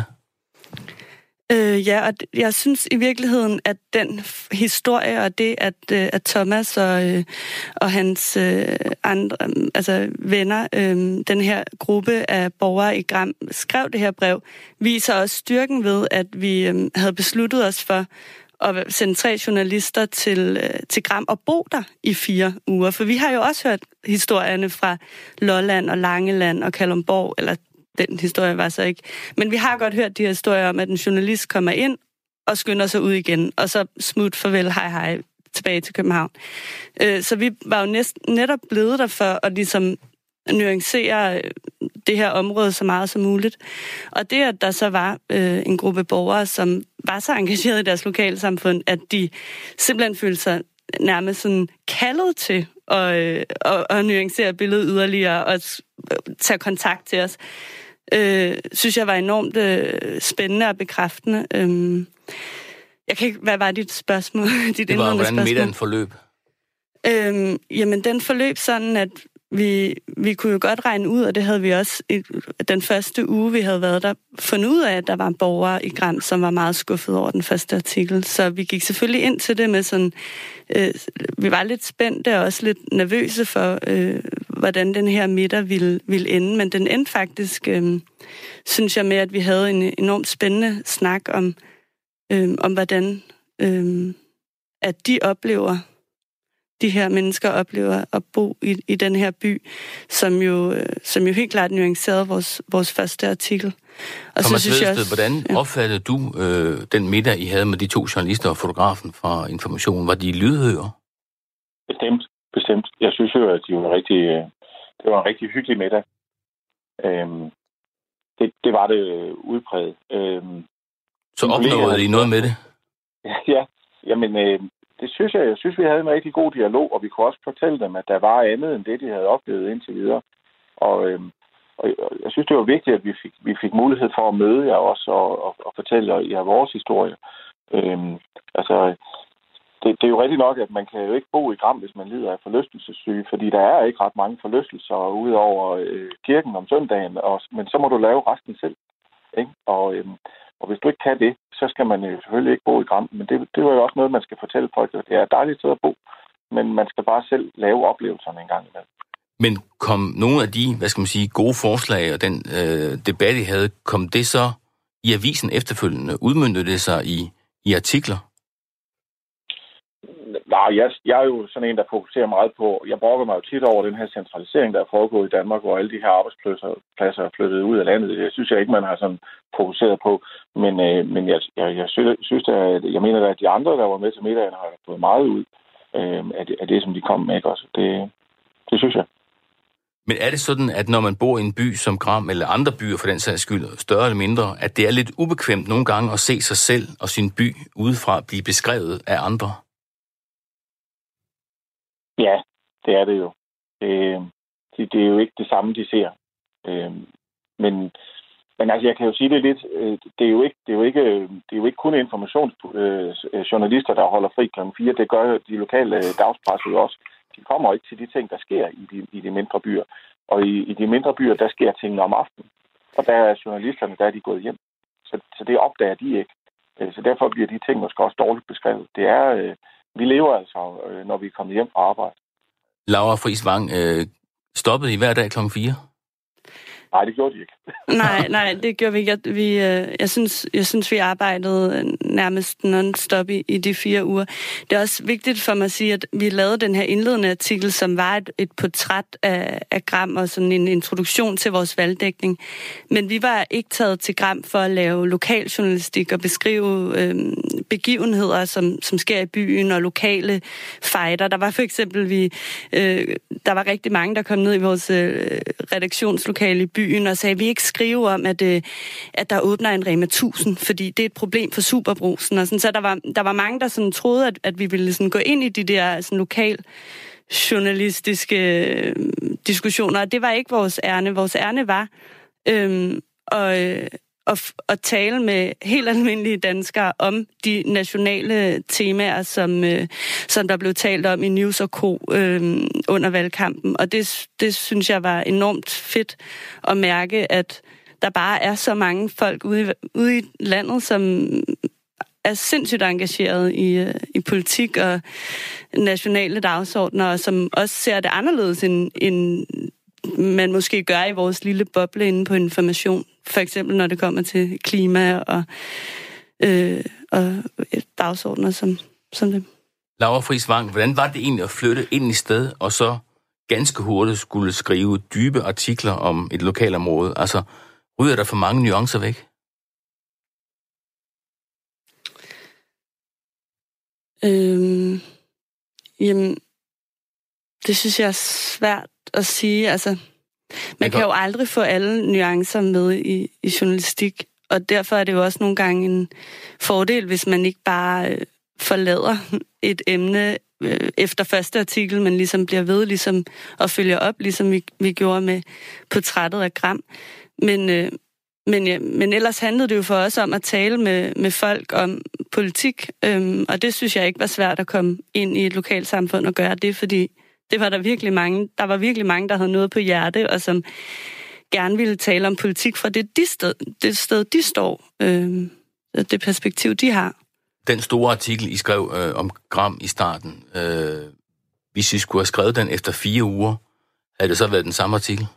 Øh, ja, og jeg synes i virkeligheden, at den historie og det, at, øh, at Thomas og, øh, og hans øh, andre, altså venner, øh, den her gruppe af borgere i Gram, skrev det her brev, viser også styrken ved, at vi øh, havde besluttet os for at sende tre journalister til, øh, til Gram og bo der i fire uger. For vi har jo også hørt historierne fra Lolland og Langeland og Kalundborg, eller den historie var så ikke. Men vi har godt hørt de her historier om, at en journalist kommer ind og skynder sig ud igen, og så smut farvel, hej hej, tilbage til København. Så vi var jo næsten, netop blevet der for at ligesom nuancere det her område så meget som muligt. Og det, at der så var øh, en gruppe borgere, som var så engageret i deres lokalsamfund, at de simpelthen følte sig nærmest sådan kaldet til at, øh, at, at nuancere billedet yderligere og tage kontakt til os, øh, synes jeg var enormt øh, spændende og bekræftende. Øh, jeg kan ikke, hvad var dit spørgsmål? Dit det var, hvordan middagen forløb? Øh, jamen, den forløb sådan, at vi, vi kunne jo godt regne ud, og det havde vi også i den første uge, vi havde været der, fundet ud af, at der var en borger i Gram, som var meget skuffet over den første artikel. Så vi gik selvfølgelig ind til det med sådan, øh, vi var lidt spændte og også lidt nervøse for, øh, hvordan den her middag ville, ville ende, men den endte faktisk, øh, synes jeg, med, at vi havde en enormt spændende snak om, øh, om hvordan øh, at de oplever de her mennesker oplever at bo i, i den her by, som jo, som jo helt klart nuancerede vores, vores første artikel. Og Thomas så synes jeg også, hvordan ja. opfattede du øh, den middag, I havde med de to journalister og fotografen fra Information? Var de lydhøre? Bestemt, bestemt. Jeg synes jo, at de var rigtig, det var en rigtig hyggelig middag. Øhm, det, det var det udpræget. Øhm, så opnåede I noget med det? Ja, ja. Jamen... Øh, Det synes jeg. Jeg synes, vi havde en rigtig god dialog, og vi kunne også fortælle dem, at der var andet end det, de havde oplevet indtil videre. Og, øhm, og jeg synes, det var vigtigt, at vi fik, vi fik mulighed for at møde jer også og, og, og fortælle jer vores historie. Øhm, altså, det, det er jo rigtigt nok, at man kan jo ikke bo i Gram, hvis man lider af forlystelsessyge, fordi der er ikke ret mange forlystelser ud over øh, kirken om søndagen, og, men så må du lave resten selv. Ikke? Og... Øhm, Og hvis du ikke kan det, så skal man jo selvfølgelig ikke bo i Gram. Men det, det var jo også noget, man skal fortælle folk, at det er et dejligt sted at bo. Men man skal bare selv lave oplevelserne en gang imellem. Men kom nogle af de, hvad skal man sige, gode forslag og den øh, debat, I havde, kom det så i avisen efterfølgende? Udmøntede det sig i, i artikler? Nej, jeg, jeg er jo sådan en, der fokuserer meget på... Jeg brokker mig jo tit over den her centralisering, der er foregået i Danmark, hvor alle de her arbejdspladser pladser er flyttet ud af landet. Jeg synes jeg ikke, man har sådan fokuseret på. Men, øh, men jeg, jeg, jeg synes, at jeg mener, at de andre, der var med til middagen, har fået meget ud øh, af, det, af det, som de kom med. Ikke? Også. Det, det synes jeg. Men er det sådan, at når man bor i en by som Gram, eller andre byer for den sags skyld, større eller mindre, at det er lidt ubekvemt nogle gange at se sig selv og sin by udefra blive beskrevet af andre? Ja, det er det jo. Øh, det, det er jo ikke det samme, de ser. Øh, men, men altså, jeg kan jo sige det lidt. Øh, det, er jo ikke, det, er jo ikke, det er jo ikke kun informationsjournalister, øh, der holder fri klokken fire. Det gør de lokale dagspresser jo også. De kommer ikke til de ting, der sker i de, i de mindre byer. Og i, i de mindre byer, der sker tingene om aftenen. Og der er journalisterne, der er de gået hjem. Så, så det opdager de ikke. Så derfor bliver de ting måske også dårligt beskrevet. Det er, øh, vi lever altså, øh, når vi er kommet hjem og arbejder. Laura Friis Vang, øh, stoppede I hver dag klokken fire? Nej, det gjorde de ikke. nej, nej, det gjorde vi ikke. Jeg, vi, øh, jeg, synes, jeg synes, vi arbejdede nærmest non-stop i, i de fire uger. Det er også vigtigt for mig at sige, at vi lavede den her indledende artikel, som var et, et portræt af, af Gram og sådan en introduktion til vores valgdækning. Men vi var ikke taget til Gram for at lave lokaljournalistik og beskrive øh, begivenheder, som, som sker i byen og lokale fighter. Der var for eksempel, vi, øh, der var rigtig mange, der kom ned i vores øh, redaktionslokale i byen og sagde, at vi ikke skriver om, at, øh, at der åbner en Rema tusind, fordi det er et problem for Superbrugsen. Og sådan, så der var, der var mange, der sådan troede, at, at vi ville sådan gå ind i de der sådan, lokal journalistiske øh, diskussioner, og det var ikke vores ærne. Vores ærne var øh, og, øh, at, at tale med helt almindelige danskere om de nationale temaer, som, øh, som der blev talt om i News og Co. Øh, under valgkampen. Og det, det synes jeg var enormt fedt at mærke, at der bare er så mange folk ude i, ude i landet, som er sindssygt engageret i, i politik og nationale dagsordner, og som også ser det anderledes, end, end man måske gør i vores lille boble inde på Information. For eksempel når det kommer til klima og, øh, og dagsordner som, som det. Laura Friis Vang, hvordan var det egentlig at flytte ind i sted, og så ganske hurtigt skulle skrive dybe artikler om et lokalområde? Altså, ryger der for mange nuancer væk? Øhm, jamen, det synes jeg er svært at sige. Altså, man kan jo aldrig få alle nuancer med i, i journalistik, og derfor er det jo også nogle gange en fordel, hvis man ikke bare øh, forlader et emne øh, efter første artikel, men ligesom bliver ved ligesom at følge op, ligesom vi, vi gjorde med portrættet af Gram. Men, øh, men, ja, men ellers handlede det jo for os om at tale med, med folk om politik, øh, og det synes jeg ikke var svært at komme ind i et lokalsamfund og gøre det, fordi det var der virkelig mange, der var virkelig mange, der havde noget på hjerte, og som gerne ville tale om politik fra det, de sted, det sted, de står, øh, det perspektiv, de har. Den store artikel, I skrev øh, om Gram i starten, øh, hvis I skulle have skrevet den efter fire uger, havde det så været den samme artikel?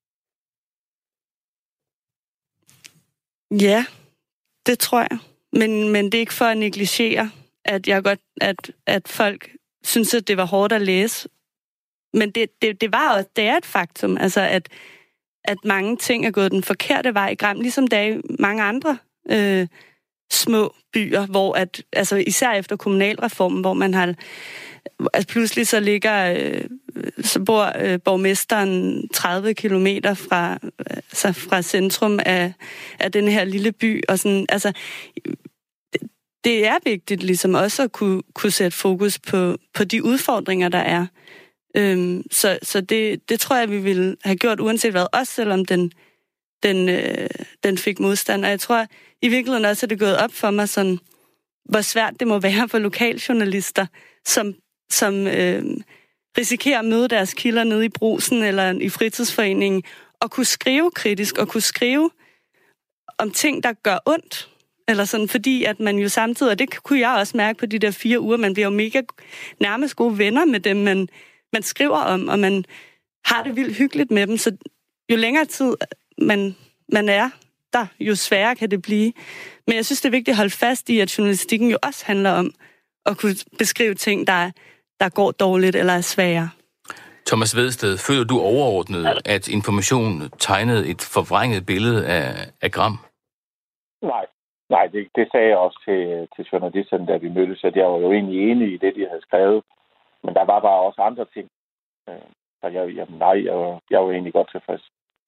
Ja, det tror jeg. Men, men det er ikke for at negligere, at jeg godt, at, at folk synes, at det var hårdt at læse. Men det, det, det var også, det er et faktum, altså at, at mange ting er gået den forkerte vej i Gram, ligesom der er i mange andre øh, små byer, hvor at, altså især efter kommunalreformen, hvor man har, altså pludselig så ligger, øh, så bor øh, borgmesteren tredive kilometer fra, altså fra centrum af, af den her lille by, og sådan, altså det, det er vigtigt ligesom også at kunne, kunne sætte fokus på, på de udfordringer, der er. Øhm, så så det, det tror jeg, vi ville have gjort uanset hvad, også selvom den, den, øh, den fik modstand. Og jeg tror i virkeligheden også, at det er gået op for mig, sådan, hvor svært det må være for lokaljournalister, som, som øh, risikerer at møde deres kilder nede i Brugsen eller i fritidsforeningen, og kunne skrive kritisk, og kunne skrive om ting, der gør ondt. Eller sådan, fordi at man jo samtidig, og det kunne jeg også mærke på de der fire uger, man bliver jo mega nærmest gode venner med dem, man man skriver om, og man har det vildt hyggeligt med dem, så jo længere tid man, man er der, jo sværere kan det blive. Men jeg synes, det er vigtigt at holde fast i, at journalistikken jo også handler om at kunne beskrive ting, der, der går dårligt eller er svære. Thomas Vedsted, føler du overordnet, at Information tegnede et forvrænget billede af, af Gram? Nej, Nej det, det sagde jeg også til, til journalisterne, da vi mødtes, at jeg var jo egentlig enig i det, de havde skrevet. Men der var bare også andre ting. Så jeg, jeg, nej, jeg, var, jeg var egentlig godt tilfreds.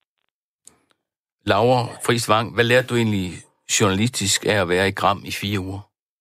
Laura Friis Vang, hvad lærte du egentlig journalistisk af at være i Gram i fire uger?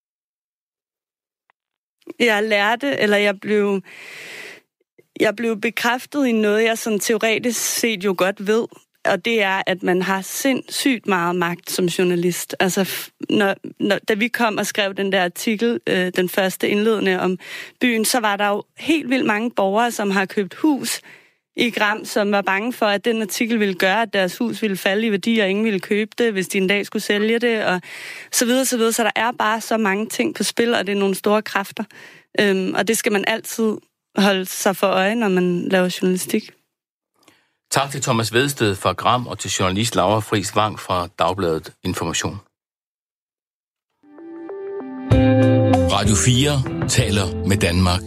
Jeg lærte, eller jeg blev, jeg blev bekræftet i noget, jeg sådan teoretisk set jo godt ved, og det er, at man har sindssygt meget magt som journalist. Altså, når, når, da vi kom og skrev den der artikel, øh, den første indledende om byen, så var der jo helt vildt mange borgere, som har købt hus i Gram, som var bange for, at den artikel ville gøre, at deres hus ville falde i værdi, og ingen ville købe det, hvis de en dag skulle sælge det, og så videre, så videre. Så der er bare så mange ting på spil, og det er nogle store kræfter. Øhm, og det skal man altid holde sig for øje, når man laver journalistik. Tak til Thomas Vedsted fra Gram og til journalist Laura Friis Vang fra Dagbladet Information. Radio fire taler med Danmark.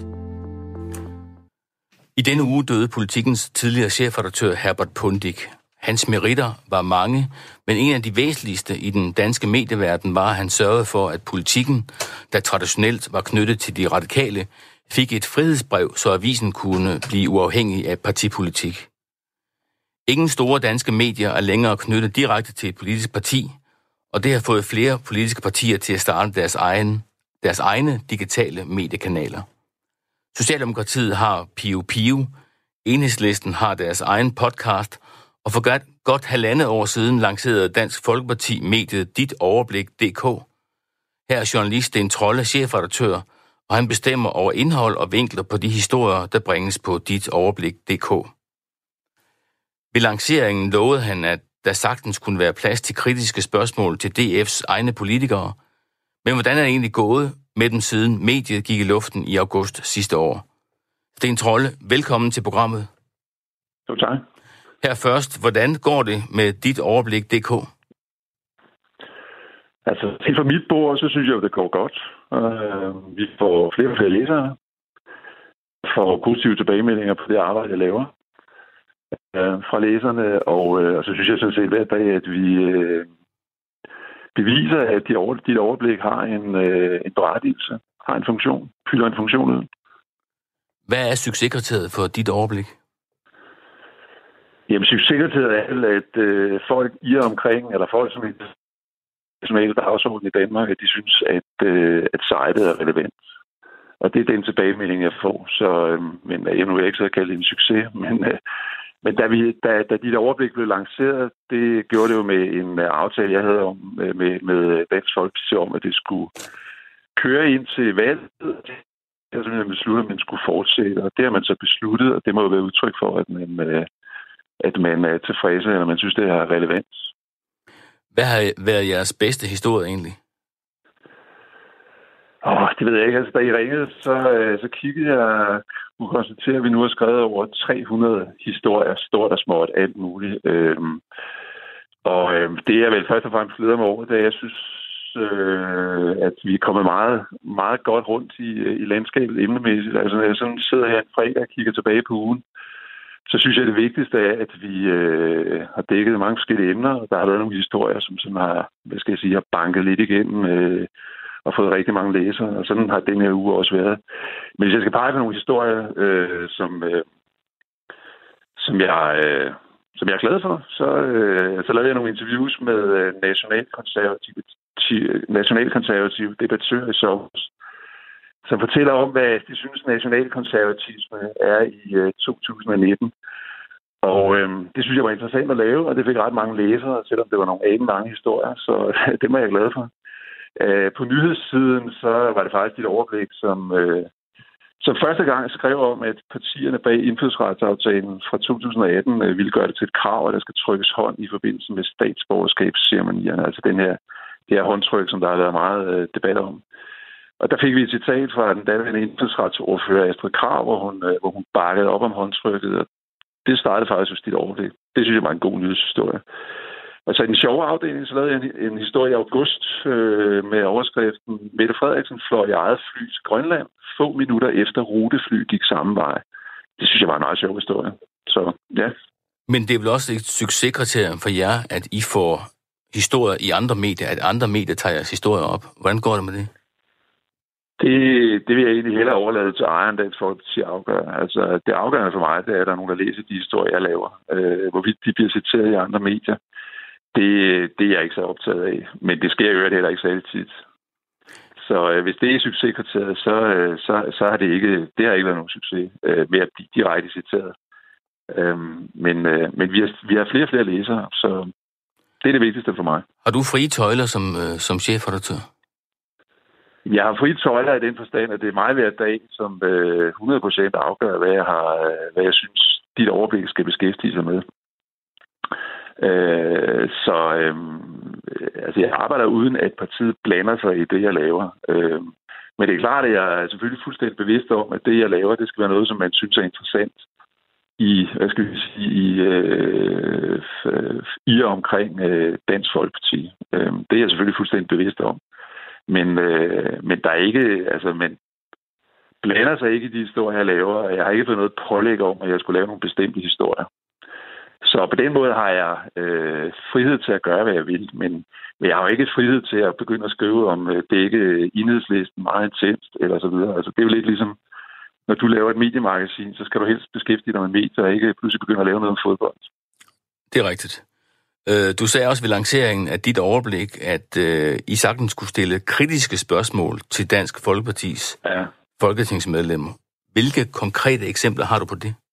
I denne uge døde Politikens tidligere chefredaktør Herbert Pundik. Hans meritter var mange, men en af de væsentligste i den danske medieverden var, at han sørgede for, at Politiken, der traditionelt var knyttet til de radikale, fik et frihedsbrev, så avisen kunne blive uafhængig af partipolitik. Ingen store danske medier er længere knyttet direkte til et politisk parti, og det har fået flere politiske partier til at starte deres, egen, deres egne digitale mediekanaler. Socialdemokratiet har Pio Pio, Enhedslisten har deres egen podcast, og for godt, godt halvandet år siden lancerede Dansk Folkeparti mediet Dit Overblik punktum d k. Her er journalist Sten Trolle chefredaktør, og han bestemmer over indhold og vinkler på de historier, der bringes på Dit Overblik punktum d k. Ved lanceringen lovede han, at der sagtens kunne være plads til kritiske spørgsmål til D F's egne politikere. Men hvordan er det egentlig gået med dem siden mediet gik i luften i august sidste år? Sten Trolle, velkommen til programmet. Jo, tak. Her først, hvordan går det med Dit Overblik punktum d k? Altså, helt fra mit bord, så synes jeg, at det går godt. Uh, vi får flere og flere læsere, får positive tilbagemeldinger på det arbejde, jeg laver uh, fra læserne, og, uh, og så synes jeg sådan set hver dag, at vi uh, beviser, at dit over, dit overblik har en, uh, en berettigelse, har en funktion, fylder en funktion ud. Hvad er succeskriteriet for Dit Overblik? Jamen, succeskriteriet er, at uh, folk i og omkring, eller folk som et nationale dagsorden i Danmark, at de synes, at, øh, at sitet er relevant. Og det er den tilbagemelding, jeg får. Så, øh, men jeg nu vil ikke så kalde det en succes. Men, øh, men da, vi, da, da Dit Overblik blev lanceret, det gjorde det jo med en aftale, jeg havde om, med, med Dansk Folkeparti om, at det skulle køre ind til valget. Jeg har simpelthen besluttet, at man skulle fortsætte. Og det har man så besluttet, og det må jo være udtryk for, at man, øh, at man er tilfreds, eller man synes, det er relevant. Hvad har været jeres bedste historie egentlig? Åh, oh, det ved jeg ikke. Altså, da I ringede, så, så kiggede jeg og konstaterede, at vi nu har skrevet over tre hundrede historier, stort og småt, alt muligt. Øhm, og øhm, det er vel først og fremmest glæder mig over, da jeg synes, øh, at vi er kommet meget, meget godt rundt i, i landskabet emnemæssigt. Altså, når jeg sådan sidder her en fredag og kigger tilbage på ugen, så synes jeg, det vigtigste er, at vi øh, har dækket mange forskellige emner. Der har været nogle historier, som sådan har, hvad skal jeg sige, har banket lidt igennem øh, og fået rigtig mange læsere. Og sådan har den her uge også været. Men hvis jeg skal pege på nogle historier, øh, som, øh, som, jeg, øh, som jeg er glad for, så, øh, så lavede jeg nogle interviews med øh, nationalkonservative, nationalkonservative debattører i Sovs, som fortæller om, hvad de synes, nationalkonservatisme er i uh, to tusind nitten. Og øhm, det synes jeg var interessant at lave, og det fik ret mange læsere, selvom det var nogle aben lange historier, så det var jeg glad for. Uh, på nyhedssiden, så var det faktisk Dit Overblik, som, uh, som første gang skrev om, at partierne bag indfødsretsaftalen fra to tusind atten uh, ville gøre det til et krav, at der skal trykkes hånd i forbindelse med statsborgerskabsceremonierne, altså den her, det her håndtryk, som der har været meget uh, debat om. Og der fik vi et citat fra den daværende indfødsretsordfører Astrid Krag, hvor hun, hvor hun bakkede op om håndtrykket. Og det startede faktisk hos Dit Overblik. Det synes jeg var en god nyhedshistorie. Og så i den sjove afdeling, så lavede jeg en, en historie i august øh, med overskriften Mette Frederiksen fløj i eget fly til Grønland få minutter efter rutefly gik samme vej. Det synes jeg var en meget sjov historie. Så ja. Men det er vel også et succeskriterium for jer, at I får historier i andre medier, at andre medier tager jeres historier op. Hvordan går det med det? Det, det vil jeg egentlig hellere overlade til ejeren, Dansk Folkeparti afgøre. Altså, det afgørende for mig, det er, at der er nogen, der læser de historier, jeg laver. Øh, hvorvidt de bliver citeret i andre medier, det, det er jeg ikke så optaget af. Men det sker jo heller ikke så altid. Så øh, hvis det er succeskriteriet, så, øh, så, så har det ikke, det har ikke været nogen succes øh, med at blive direkte citeret. Øhm, men øh, men vi, har, vi har flere og flere læsere, så det er det vigtigste for mig. Har du frie tøjler som, øh, som chefredaktør? Jeg har frie tøjler i den forstand, at det er mig hver dag, som øh, hundrede procent afgør, hvad jeg, har, hvad jeg synes, dit overblik skal beskæftige sig med. Øh, så øh, altså jeg arbejder uden, at partiet blander sig i det, jeg laver. Øh, men det er klart, at jeg er selvfølgelig fuldstændig bevidst om, at det, jeg laver, det skal være noget, som man synes er interessant i, hvad skal vi sige, i, øh, i og omkring øh, Dansk Folkeparti. Øh, det er jeg selvfølgelig fuldstændig bevidst om. Men, øh, men der er ikke, altså, man blander sig ikke i de historier, jeg laver, og jeg har ikke fået noget pålæg om, at jeg skulle lave nogle bestemte historier. Så på den måde har jeg øh, frihed til at gøre, hvad jeg vil, men, men jeg har jo ikke frihed til at begynde at skrive om øh, dække Enhedslisten meget intenst, eller så videre. Altså, det er jo lidt ligesom, når du laver et mediemagasin, så skal du helst beskæftige dig med medier, og ikke pludselig begynde at lave noget om fodbold. Det er rigtigt. Du sagde også ved lanceringen af dit overblik, at øh, I sagtens skulle stille kritiske spørgsmål til Dansk Folkepartis ja. folketingsmedlemmer. Hvilke konkrete eksempler har du på det?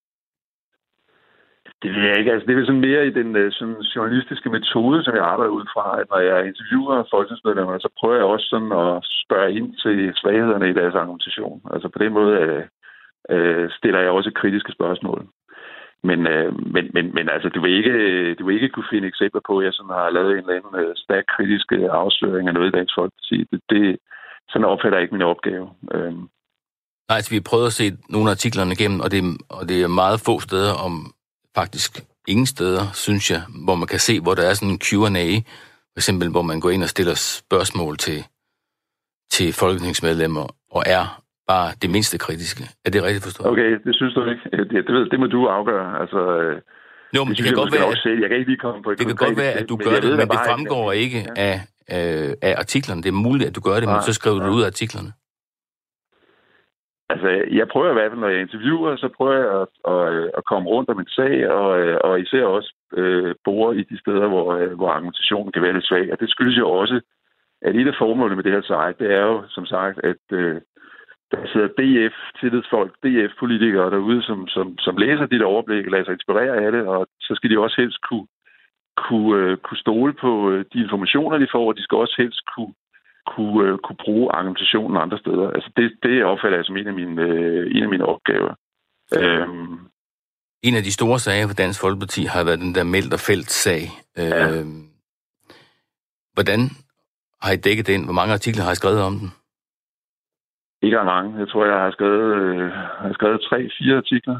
Det ved jeg ikke. Altså, det er sådan mere i den sådan, journalistiske metode, som jeg arbejder ud fra, at når jeg interviewer folketingsmedlemmer, så prøver jeg også sådan at spørge ind til svaghederne i deres argumentation. Altså på den måde øh, øh, stiller jeg også kritiske spørgsmål. Men, øh, men, men, men altså, du vil, ikke, du vil ikke kunne finde eksempler på, at jeg sådan har lavet en eller anden øh, stærk kritisk afsløring af noget i Dansk Folkeparti. Det, det, sådan opfatter jeg ikke min opgave. Øh. Nej, altså, vi har prøvet at se nogle af artiklerne igennem, og det, og det er meget få steder, om faktisk ingen steder, synes jeg, hvor man kan se, hvor der er sådan en Q and A, for eksempel, hvor man går ind og stiller spørgsmål til, til folketingsmedlemmer, og er bare det mindste kritiske. Er det rigtigt forstået? Okay, det synes du ikke. Det, det, ved, det må du afgøre. Altså, jo, men det, det kan godt være, at, jeg kan ikke lige komme på et det kan godt være, at du gør det, men det fremgår ikke af, øh, af artiklerne. Det er muligt, at du gør det, men så skriver du ud af artiklerne. Altså, jeg prøver i hvert fald, når jeg interviewer, så prøver jeg at, at, at komme rundt om en sag, og, og især også øh, bore i de steder, hvor, hvor argumentationen kan være lidt svag. Og det skyldes jo også, at et af formålene med det her site, det er jo, som sagt, at øh, der sidder D F, tillidsfolk, D F-politikere derude, som, som, som læser dit overblik og lader sig inspirere af det, og så skal de også helst kunne, kunne, kunne stole på de informationer, de får, og de skal også helst kunne Kunne, kunne bruge argumentationen andre steder. Altså det, det opfatter jeg som en af mine, øh, en af mine opgaver. Øhm. En af de store sager for Dansk Folkeparti har været den der Meldt og Felt-sag. Ja. Øhm. Hvordan har I dækket den? Hvor mange artikler har I skrevet om den? Ikke ret mange. Jeg tror, jeg har skrevet, øh, jeg har skrevet tre, fire artikler.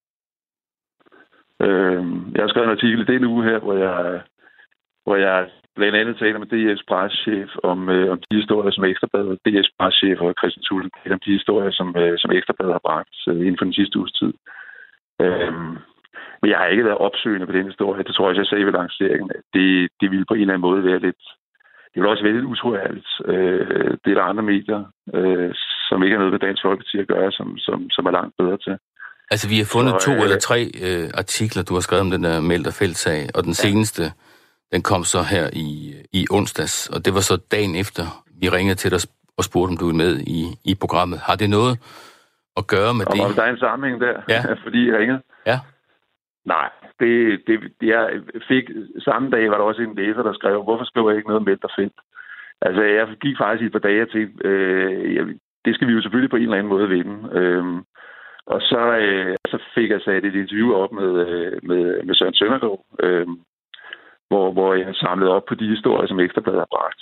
Øhm. Jeg har skrevet en artikel i den uge her, hvor jeg, hvor jeg blandt andet taler med D F's pressechef om, øh, om de historier, som Ekstrabladet, D F's pressechef og Christian Thulesen Dahl, om de historier, som, øh, som Ekstrabladet har bragt øh, inden for den sidste uges tid. Øhm, men jeg har ikke været opsøgende på den historie. Det tror jeg, jeg sagde ved lanceringen, at det, det ville på en eller anden måde være lidt... Det vil også være lidt utroværdigt. Øh, det er der andre medier, øh, som ikke har noget med Dansk Folkeparti at gøre, som, som, som er langt bedre til. Altså, vi har fundet så, to øh, eller tre øh, artikler, du har skrevet om den der Meldt og Felt-sag, og den ja. seneste... Den kom så her i, i onsdags, og det var så dagen efter, vi ringede til dig og spurgte, om du er med i, i programmet. Har det noget at gøre med og det? Og der er en sammenhæng der, ja. fordi I ringede? Ja. Nej, det, det, jeg fik samme dag, var der også en læser, der skrev, hvorfor skriver jeg ikke noget Meldt og Felt? Altså, jeg gik faktisk i et par dage til, øh, jeg, det skal vi jo selvfølgelig på en eller anden måde vinde. Øh, og så, øh, så fik jeg sat et interview op med, med, med Søren Søndergaard, øh, Hvor, hvor jeg har samlet op på de historier, som Ekstrabladet har bragt.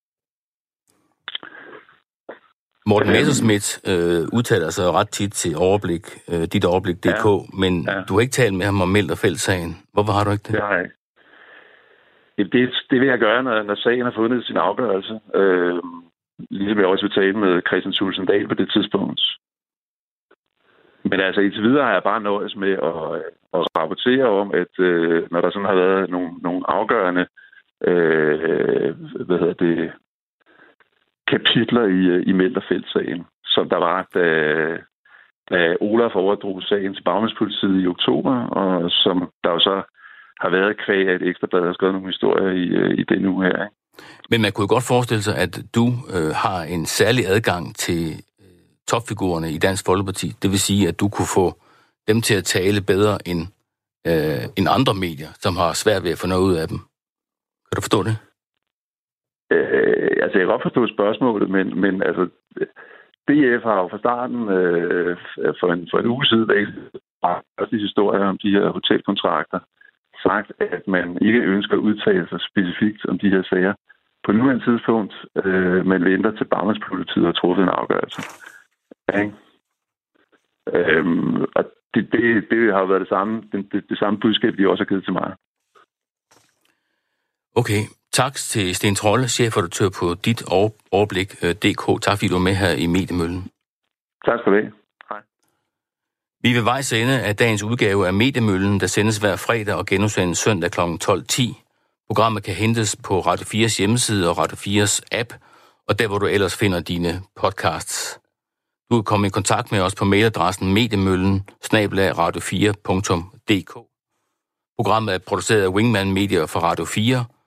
Morten Messerschmidt øh, udtaler sig ret tit til overblik, øh, dit overblik punktum d k, ja. men ja. du har ikke talt med ham om Meldt og Felt-sagen. Hvorfor har du ikke det? Det har jeg ikke. Det, det vil jeg gøre, når, når sagen har fundet sin afgørelse. Øh, ligesom jeg også vil tale med Christian Thulesen Dahl på det tidspunkt. Men altså, indtil videre har jeg bare nøjes med at, at rapportere om, at øh, når der sådan har været nogle, nogle afgørende øh, hvad hedder det, kapitler i, i Meldt og Felt-sagen, som der var, da, da Olaf overdrog sagen til Bagmandspolitiet i oktober, og som der jo så har været kvæg, at Ekstrabladet har skrevet nogle historier i, i den uge her. Ikke? Men man kunne jo godt forestille sig, at du øh, har en særlig adgang til topfigurerne i Dansk Folkeparti. Det vil sige, at du kunne få dem til at tale bedre end øh, end andre medier, som har svært ved at få noget ud af dem. Kan du forstå det? Øh, altså, jeg kan godt forstå spørgsmålet, men, men altså, D F har jo fra starten øh, for, en, for en uge siden også de historier om de her hotelkontrakter sagt, at man ikke ønsker at udtale sig specifikt om de her sager. På nuværende tidspunkt, øh, man venter til Bagmandspolitiet har truffet en afgørelse. Okay. Øhm, og det, det, det har jo været det samme, det, det, det samme budskab, de også har givet til mig. Okay. Tak til Sten Trolle, chefredaktør på Dit Overblik punktum d k. Tak fordi du er med her i Mediemøllen. Tak skal du have. Hej. Vi er ved vejs ende af dagens udgave af Mediemøllen, der sendes hver fredag og genudsendes søndag klokken tolv ti. Programmet kan hentes på Radio fires hjemmeside og Radio fires app, og der hvor du ellers finder dine podcasts. Du kan komme i kontakt med os på mailadressen mediemøllen bindestreg radio fire punktum d k. Programmet er produceret af Wingman Media for Radio fire,